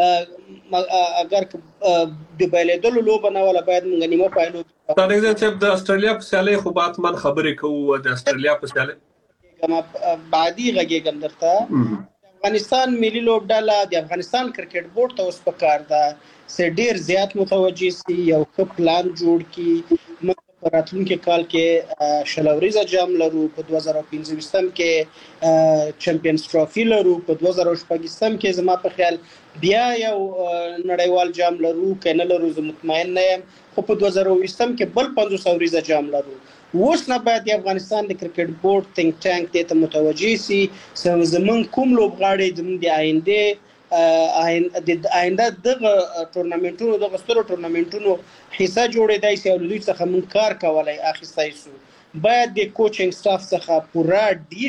اگر د بایلېدلو لوبه نه ولا باید موږ نیمه پایلو تاسو چې د استرالیا په سیالۍ خو باتمن خبرې کوو د استرالیا په سیالۍ کما بعدي غږیږم درته. افغانستان ملي لوبډله د افغانستان کرکټ بورډ ته اوس پکار ده چې ډیر زیات متوجي سي یو ښه پلان جوړ کړي. موږ راتلونکي کال کې شلوریزه جام لرو، په 2015 کې چمپیونز ټرافي لرو، په 2014 کې زما په خیال بیا یو نړیوال جام لرو کنه لرو زه مطمئن نه یم، خو په 2020 کې بل 500 ورځې جام لرو. اوس نه باید د افغانستان د کرکټ بورډ تھنک ټانک ته متوجي سي چې زمون کوم لوبغاړي زمون د آینده دغه ټورنمنټونو دغه سترو ټورنمنټونو حصہ جوړېدای سي او دوی څخه مون کار کولای اخیستای سو. باید د کوچینګ سټاف څخه پورا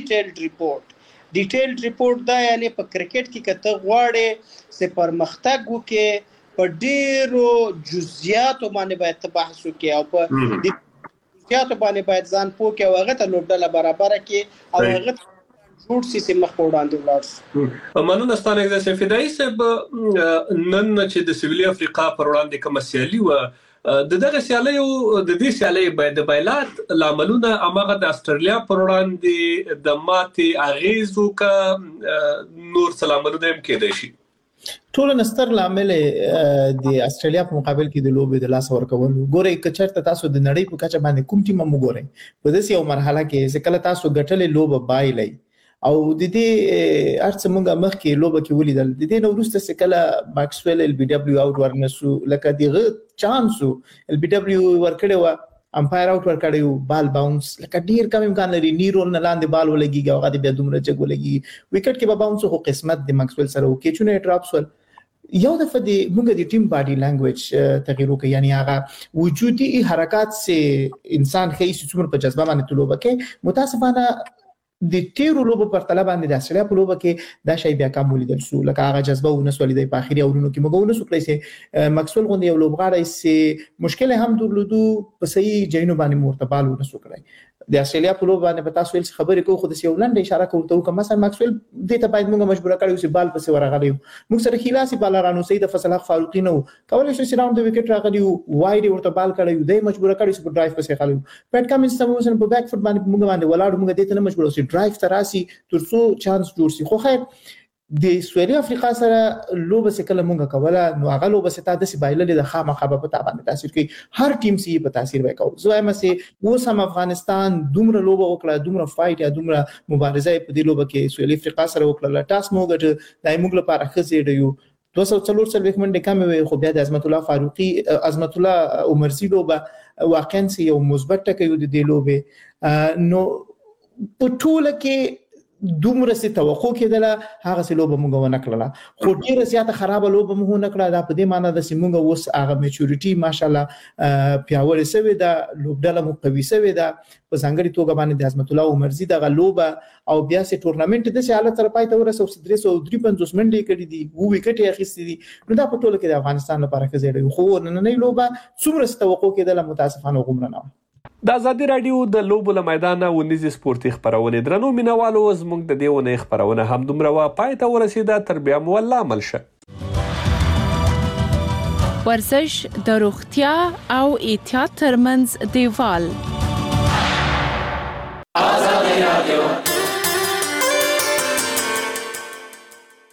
ډیټیلډ ریپورت دا یعنی په کرکټ کې کته غواړي چې پرمختګ وکړي په ډیرو جزئیاتو باندې باید بحث وکړي او په جزئیاتو باندې باید ځان پوکي او هغه ته لوبډله برابر کړي او هغه جوړ سي چې مخ په وړاندې ولاړ. مننه ستاسو اگزیکټیو فدای صاحب. نن چې د سویلي افریقا پر وړاندې کوم سیالي و دغه سیالي او د دې سیالي باید د بایلات لاملونه امغه د استرالیا پر وړاندې د ماتې اغیزو کا نور سلامونه هم کېدای شي. ټول نستر لامل د استرالیا په مقابل کې د لوبې د لاس ورکول ګورې کچرته تاسو د نړۍ په کچه باندې کوم ټیم مو ګورئ په داسې یو مرحله کې چې کله تاسو ګټلې لوبه بایلای او د دې ارڅ مونږه مخ کې لوبه کې ولیدل د دې نو وروسته چې کله ماکسویل ال بي دبليو اوټ ورنسو لکه دغه چانسو ال بي دبليو ورکړی و امپایر اوټ ورکړی بال باونس لکه ډیر کم امکان لري نیرو نه لاندې بال ولګي هغه د بیا دومره چګ ولګي وکټ کې به باونس خو قسمت د ماکسویل سره وکړي چې ټراپس ول یو دفعه د موږ د ټیم باډي لانګویج تغیر وکړي یعنی هغه وجودي حرکات سے انسان خیس څومره په جذبه باندې طلوع وکړي. متاسفانه د تیرو لوبو پر طلب باندې د استرالیا په لوبه کې دا شی بیا کم ولیدل سو لکه هغه جذبه ونسولې د اخیری اورونو کې موږ ونسو کړی سي ماکسویل غوندي یو لوبغاړی سي مشکل هم درلودو په صحیح جینو باندې مرتبال ونسو کړی. د استرالیا په لوبه باندې پتا سویل خبرې کوو خو د یو لنډه اشاره کوو ته مثلا ماکسویل دې ته باید موږ مجبور کړو چې بال پسې ورغلی موږ سره خلاصي بالرانو سید فصل حق فاروقی نو کولای شي راوند د وکټ راغلی وایډ ورته بال کړی دی مجبور کړی چې په ډرایو پسې خالو پټ کمنس سموسن په بیک فوټ باندې موږ باندې ولاړ موږ دې ته مجبور اوسې ډرایو تراسي ترڅو چانس جوړ شي. خو خیر د سویلي افریقا سره لوبه سکله مونږه کوله نو هغه لوبه ستا د سبایلې د خامخا په تابع باندې تاثیر کوي هر ټیم سي په تاثیر وکاو. زه هم سي اوس هم افغانستان دومره لوبه وکړه دومره فایټ یا دومره مبارزه په دې لوبه کې سویلي افریقا سره وکړه ټاس موږ دای موږ لپاره خزې دیو 240 منډه کم وي خو بیا د عظمت الله فاروقي عظمت الله عمرزي لوبه واقعا سي یو مثبت ټکی د دې لوبه نو په ټوله کې دومره سي توقع کېدله هغه سي لوبه موږ ونه کړله خو ډیره زیاته خراب لوبه موږ ونه کړه دا په دې معنی د سیمونګ اوس هغه میچورټي ماشالله پیاوړې سوي دا لوبډاله مو قوي سوي دا په ځانګړي توګه باندې د عظمت الله عمرزي دغه لوبه او بیا سي ټورنمنت د حالت سره پای ته ورسو 353 منډې کړې دي وو وکټ اخیستې دي نو دا په ټوله کې د افغانستان لپاره کې خو نن لوبه څومره توقع کېدله متاسفانه غومره نه د ازادي رادیو د لوبو له میدانه ونیزي سپورتي خبرونه درنو مینوالو زموږ د دیونه خبرونه هم دومره وا پای ته ورسیده تر بیا مو الله عمل شه ورزش د روغتیا او احتیاط ترمنځ دیوال